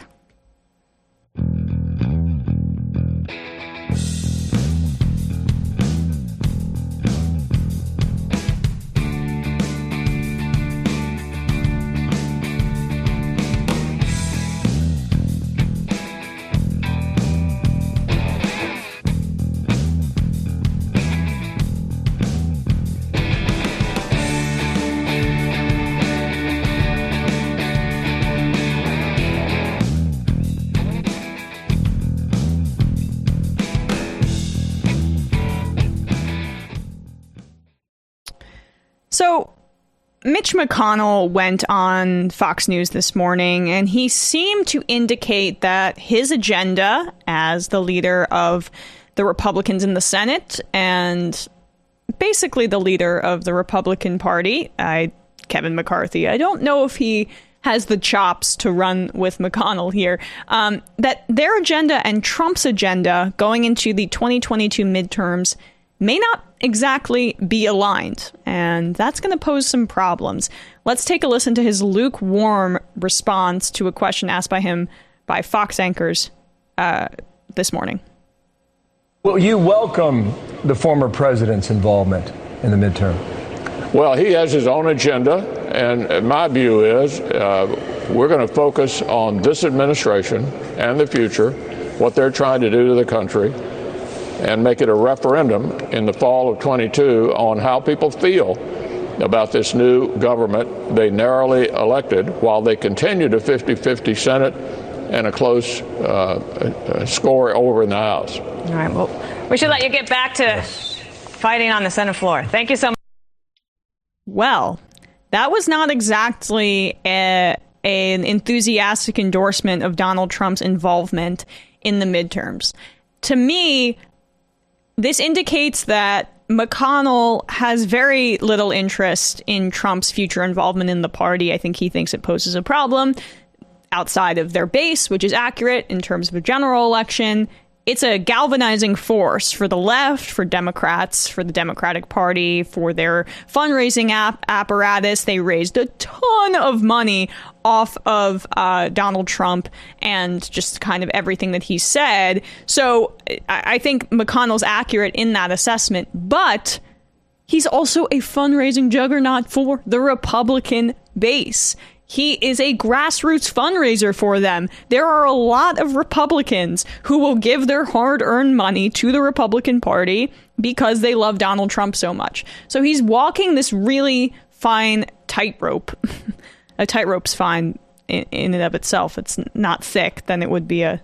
So Mitch McConnell went on Fox News this morning, and he seemed to indicate that his agenda as the leader of the Republicans in the Senate and basically the leader of the Republican Party, I, Kevin McCarthy, I don't know if he has the chops to run with McConnell here, um, that their agenda and Trump's agenda going into the twenty twenty-two midterms may not exactly be aligned, and that's going to pose some problems. Let's take a listen to his lukewarm response to a question asked by him by Fox anchors uh, this morning. Will you welcome the former president's involvement in the midterm? Well, he has his own agenda, and my view is uh, we're going to focus on this administration and the future, what they're trying to do to the country, and make it a referendum in the fall of twenty-two on how people feel about this new government they narrowly elected while they continue to fifty-fifty Senate and a close uh, score over in the House. All right, well, we should let you get back to fighting on the Senate floor. Thank you so much. Well, that was not exactly a, an enthusiastic endorsement of Donald Trump's involvement in the midterms. To me, this indicates that McConnell has very little interest in Trump's future involvement in the party. I think he thinks it poses a problem outside of their base, which is accurate in terms of a general election. It's a galvanizing force for the left, for Democrats, for the Democratic Party, for their fundraising app apparatus. They raised a ton of money off of uh, Donald Trump and just kind of everything that he said. So I, I think McConnell's accurate in that assessment, but he's also a fundraising juggernaut for the Republican base. He is a grassroots fundraiser for them. There are a lot of Republicans who will give their hard-earned money to the Republican Party because they love Donald Trump so much. So he's walking this really fine tightrope. A tightrope's fine in, in and of itself. It's not thick, then it would be a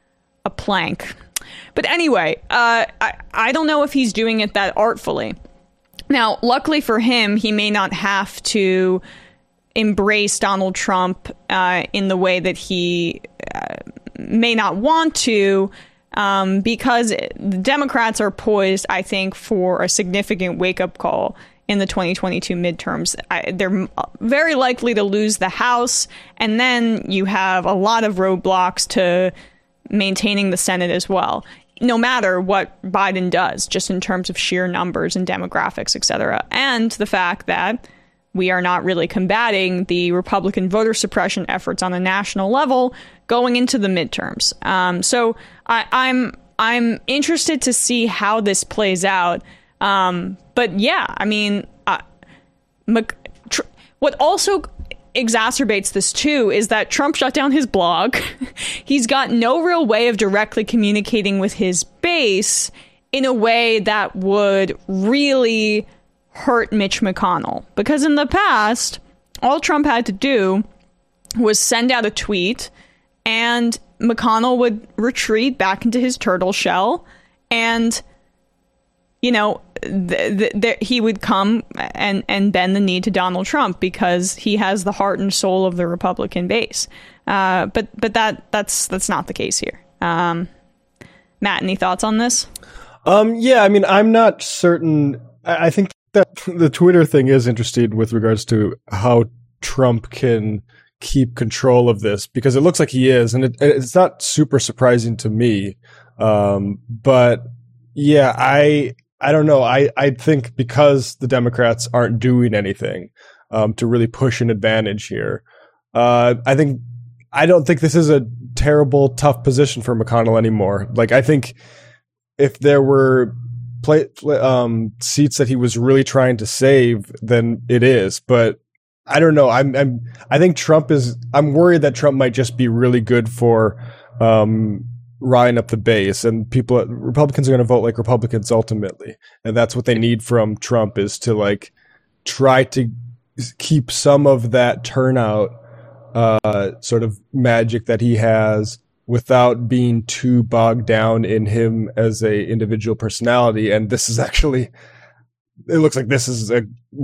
a plank. But anyway, uh, I, I don't know if he's doing it that artfully. Now, luckily for him, he may not have to embrace Donald Trump uh, in the way that he uh, may not want to, um, because the Democrats are poised, I think, for a significant wake-up call in the twenty twenty-two midterms. I, they're very likely to lose the House, and then you have a lot of roadblocks to maintaining the Senate as well, no matter what Biden does, just in terms of sheer numbers and demographics, et cetera. And the fact that we are not really combating the Republican voter suppression efforts on a national level going into the midterms. Um, so I, I'm I'm interested to see how this plays out. Um, but yeah, I mean, uh, Mc, tr- what also exacerbates this too is that Trump shut down his blog. He's got no real way of directly communicating with his base in a way that would really hurt Mitch McConnell, because in the past, all Trump had to do was send out a tweet and McConnell would retreat back into his turtle shell, and you know, th- th- th- he would come and, and bend the knee to Donald Trump because he has the heart and soul of the Republican base. Uh, but but that that's that's not the case here. Um, Matt, any thoughts on this? Um, yeah, I mean, I'm not certain. I, I think that the Twitter thing is interesting with regards to how Trump can keep control of this, because it looks like he is, and it, it's not super surprising to me. Um, but yeah, I I don't know. I, I think because the Democrats aren't doing anything um, to really push an advantage here, uh, I think I don't think this is a terrible, tough position for McConnell anymore. Like, I think if there were play, um, seats that he was really trying to save, then it is. But I don't know. I'm, I'm, I think Trump is, I'm worried that Trump might just be really good for, um, riling up the base, and people, Republicans are going to vote like Republicans ultimately. And that's what they need from Trump, is to like try to keep some of that turnout, uh, sort of magic that he has, without being too bogged down in him as a individual personality. And this is actually, it looks like this is a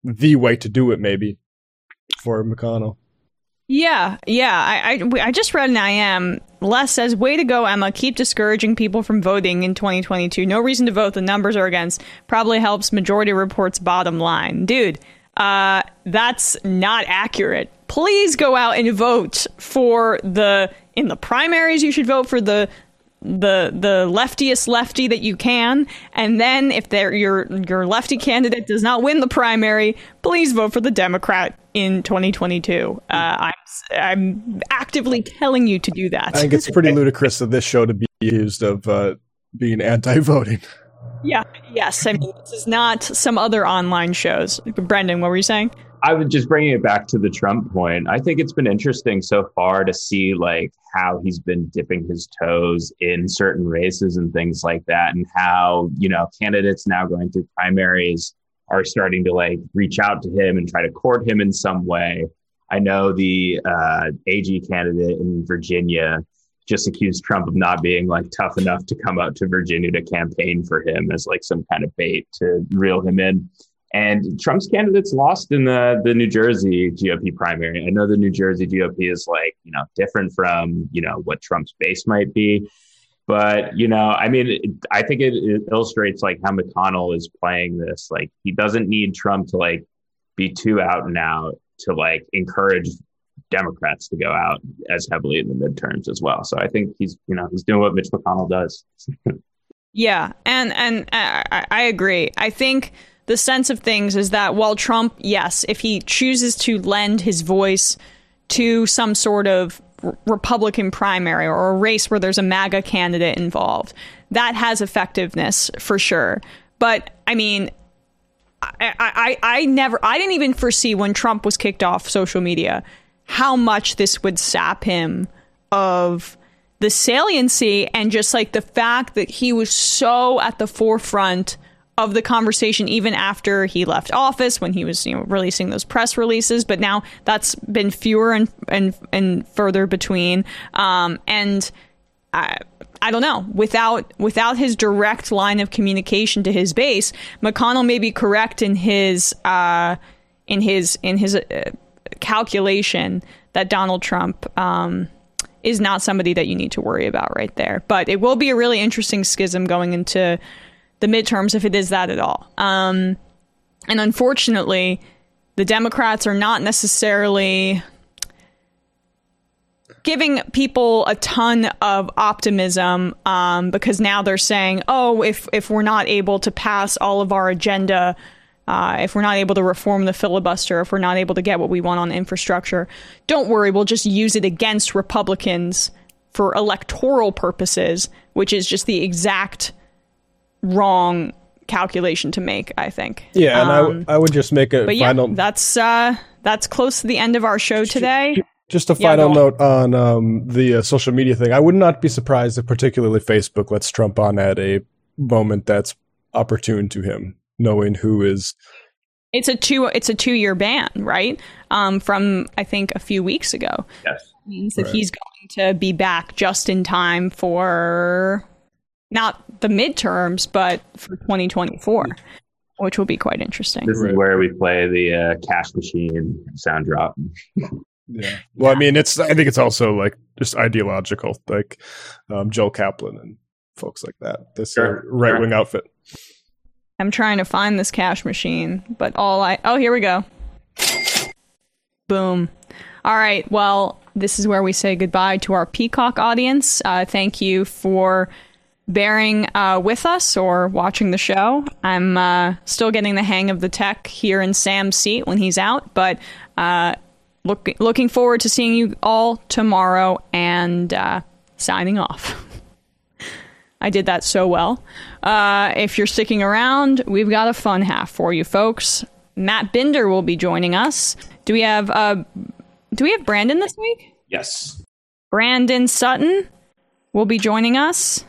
the way to do it, maybe, for McConnell. Yeah, yeah. I, I, I just read an I M. Les says, way to go, Emma. Keep discouraging people from voting in twenty twenty-two. No reason to vote. The numbers are against. Probably helps Majority Report's bottom line. Dude, uh, that's not accurate. Please go out and vote for the, in the primaries, you should vote for the the the leftiest lefty that you can, and then if they're, your your lefty candidate does not win the primary, please vote for the Democrat in twenty twenty-two. Uh, I'm I'm actively telling you to do that. I think it's pretty ludicrous of this show to be accused of uh, being anti-voting. Yeah, yes. I mean, this is not some other online shows. Brendan, what were you saying? I was just bringing it back to the Trump point. I think it's been interesting so far to see like how he's been dipping his toes in certain races and things like that, and how, you know, candidates now going through primaries are starting to like reach out to him and try to court him in some way. I know the uh, A G candidate in Virginia just accused Trump of not being like tough enough to come out to Virginia to campaign for him as like some kind of bait to reel him in. And Trump's candidates lost in the, the New Jersey G O P primary. I know the New Jersey G O P is like, you know, different from, you know, what Trump's base might be. But, you know, I mean, it, I think it, it illustrates like how McConnell is playing this. Like, he doesn't need Trump to like be too out and out to like encourage Democrats to go out as heavily in the midterms as well. So I think he's, you know, he's doing what Mitch McConnell does. Yeah. And, and I, I agree. I think the sense of things is that while Trump, yes, if he chooses to lend his voice to some sort of r- Republican primary or a race where there's a MAGA candidate involved, that has effectiveness for sure. But I mean, I, I, I never, I didn't even foresee when Trump was kicked off social media how much this would sap him of the saliency and just like the fact that he was so at the forefront of the conversation even after he left office, when he was, you know, releasing those press releases. But now that's been fewer and and, and further between. Um, and I, I don't know, without without his direct line of communication to his base, McConnell may be correct in his uh, in his in his uh, calculation that Donald Trump um, is not somebody that you need to worry about right there. But it will be a really interesting schism going into the midterms, if it is that at all. Um, and unfortunately, the Democrats are not necessarily giving people a ton of optimism um, because now they're saying, oh, if if we're not able to pass all of our agenda, uh, if we're not able to reform the filibuster, if we're not able to get what we want on infrastructure, don't worry, we'll just use it against Republicans for electoral purposes, which is just the exact wrong calculation to make, I think. Yeah, and um, I, w- I would just make a but final... yeah, that's, uh, that's close to the end of our show today. Just a yeah, final note on um, the uh, social media thing. I would not be surprised if particularly Facebook lets Trump on at a moment that's opportune to him, knowing who is... It's a two. It's a two-year ban, right? Um, from, I think, a few weeks ago. Yes. It means that right. he's going to be back just in time for... not the midterms, but for twenty twenty-four, which will be quite interesting. This is where we play the uh, cash machine sound drop. Yeah. Well, I mean, it's. I think it's also like just ideological, like um, Joel Kaplan and folks like that. This sure. uh, right wing sure. outfit. I'm trying to find this cash machine, but all I oh here we go. Boom. All right. Well, this is where we say goodbye to our Peacock audience. Uh, thank you for bearing uh, with us or watching the show. I'm uh, still getting the hang of the tech here in Sam's seat when he's out, but uh, look, looking forward to seeing you all tomorrow and uh, signing off. I did that so well. Uh, if you're sticking around, we've got a fun half for you folks. Matt Binder will be joining us. Do we have uh, do we have Brandon this week? Yes. Brandon Sutton will be joining us.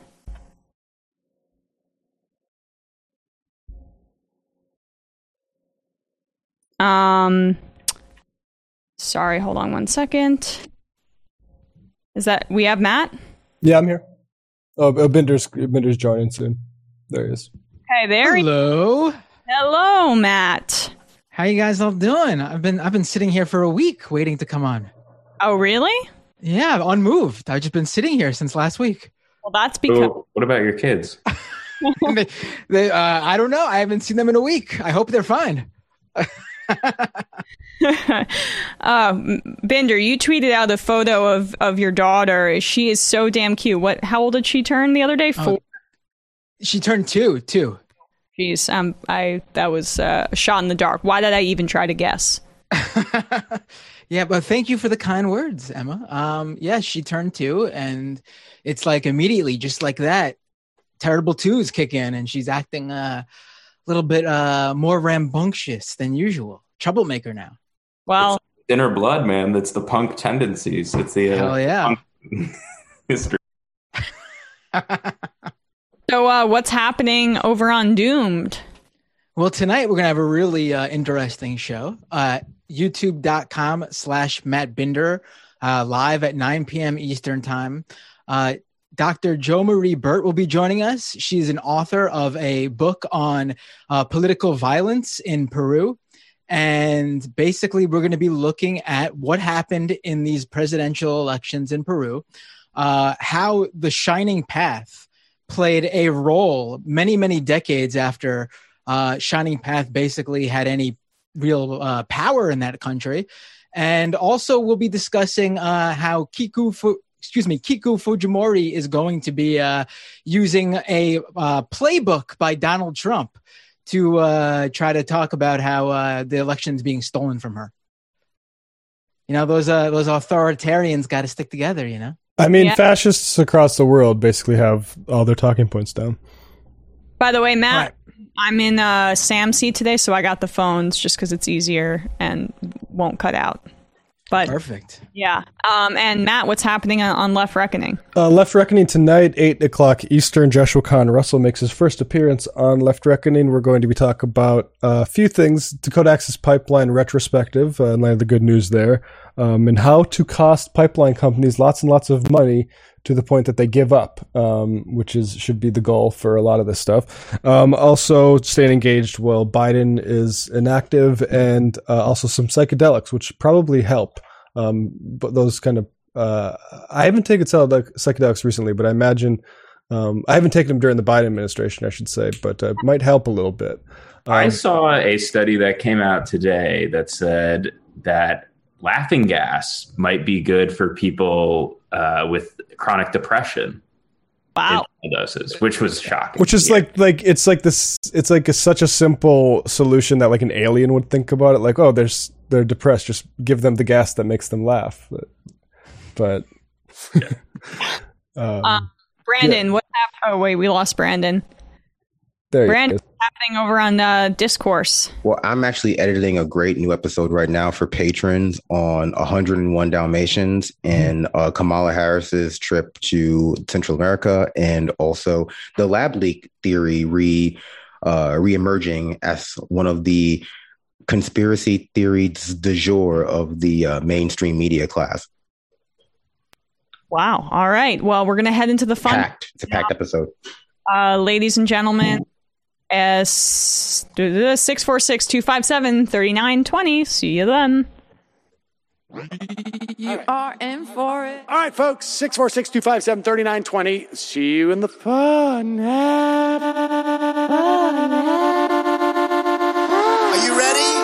Um, sorry, hold on one second. Is that, we have Matt? Yeah, I'm here. Oh, Binder's, Binder's joining soon. There he is. Hey, there. Hello. He, hello, Matt. How you guys all doing? I've been I've been sitting here for a week waiting to come on. Oh, really? Yeah, unmoved. I've just been sitting here since last week. Well, that's because. So what about your kids? they, they, uh, I don't know. I haven't seen them in a week. I hope they're fine. uh, Binder, you tweeted out a photo of, of your daughter. She is so damn cute. What? How old did she turn the other day? Four. Oh, she turned two. Two. Jeez, um, I that was uh, a shot in the dark. Why did I even try to guess? Yeah, but thank you for the kind words, Emma. Um, yeah, she turned two, and it's like immediately, just like that, terrible twos kick in, and she's acting uh, a little bit uh, more rambunctious than usual. Troublemaker now. Well, it's in her blood, man. That's the punk tendencies. It's the uh, hell yeah punk history. So, uh, what's happening over on Doomed? Well, tonight we're gonna have a really uh, interesting show. Uh, YouTube.com slash Matt Binder, uh, live at nine p.m. Eastern time. Uh, Doctor Jo Marie Burt will be joining us. She's an author of a book on uh, political violence in Peru. And basically, we're going to be looking at what happened in these presidential elections in Peru, uh, how the Shining Path played a role many, many decades after uh, Shining Path basically had any real uh, power in that country. And also we'll be discussing uh, how Kiku, Fu- excuse me, Kiku Fujimori is going to be uh, using a uh, playbook by Donald Trump to uh, try to talk about how uh, the election is being stolen from her. You know, those uh, those authoritarians got to stick together, you know? I mean, yeah. Fascists across the world basically have all their talking points down. By the way, Matt, right. I'm in uh, Sam seat today, so I got the phones just because it's easier and won't cut out. But perfect. Yeah. Um, and Matt, what's happening on, on Left Reckoning? Uh, Left Reckoning tonight, eight o'clock Eastern. Joshua Kahn Russell makes his first appearance on Left Reckoning. We're going to be talking about uh, a few things. Dakota Access Pipeline retrospective, uh, in light of the good news there, um, and how to cost pipeline companies lots and lots of money to the point that they give up, um, which is should be the goal for a lot of this stuff. Um, also, staying engaged while Biden is inactive, and uh, also some psychedelics, which probably help. Um, but those kind of, uh, I haven't taken psychedelics recently, but I imagine, um, I haven't taken them during the Biden administration, I should say, but uh, might help a little bit. Um, I saw a study that came out today that said that laughing gas might be good for people uh, with chronic depression. Wow. Doses, which was shocking. Which is yeah. like, like, it's like this, it's like a, such a simple solution that like an alien would think about it. Like, oh, there's, they're depressed. Just give them the gas that makes them laugh. But, but yeah. um, uh, Brandon, yeah. what happened? Oh, wait, we lost Brandon. There Brandon, what's happening over on uh, Discourse? Well, I'm actually editing a great new episode right now for patrons on one hundred one Dalmatians and uh, Kamala Harris's trip to Central America, and also the lab leak theory re uh, re-emerging as one of the conspiracy theories du jour of the uh, mainstream media class. Wow. All right. Well, we're going to head into the fun. Packed. It's a packed episode. Uh, ladies and gentlemen, S six four six, two five seven, three nine two zero. See you then. You are in for it. All right, folks. six four six, two five seven, three nine two zero. See you in the fun. Are you ready?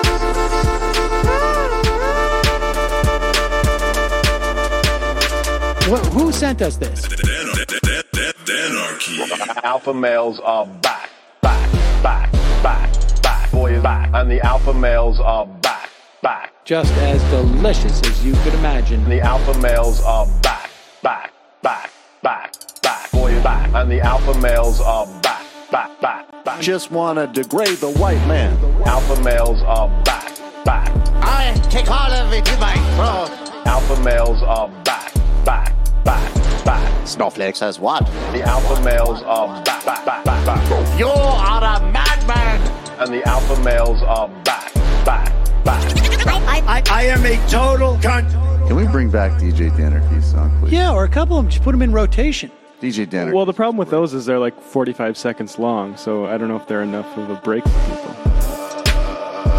What, who sent us this? Anarchy. Alpha males are back, back, back, back, back. Boy is back. And the alpha males are back, back. Just as delicious as you could imagine. The alpha males are back, back, back, back, back. Boy is back. And the alpha males are back, back, back, back. Just want to degrade the white man. Alpha males are back, back. I take all of it in my throat. Alpha males are back, back, back, back. Snowflakes has what? The alpha males are back, back, back, back, back. You are a madman. And the alpha males are back, back, back. I, I, I am a total cunt. Can we bring back D J Danerky's song, please? Yeah, or a couple of them. Just put them in rotation. D J Danerky. Well, the problem with those is they're like forty-five seconds long, so I don't know if they're enough of a break for people.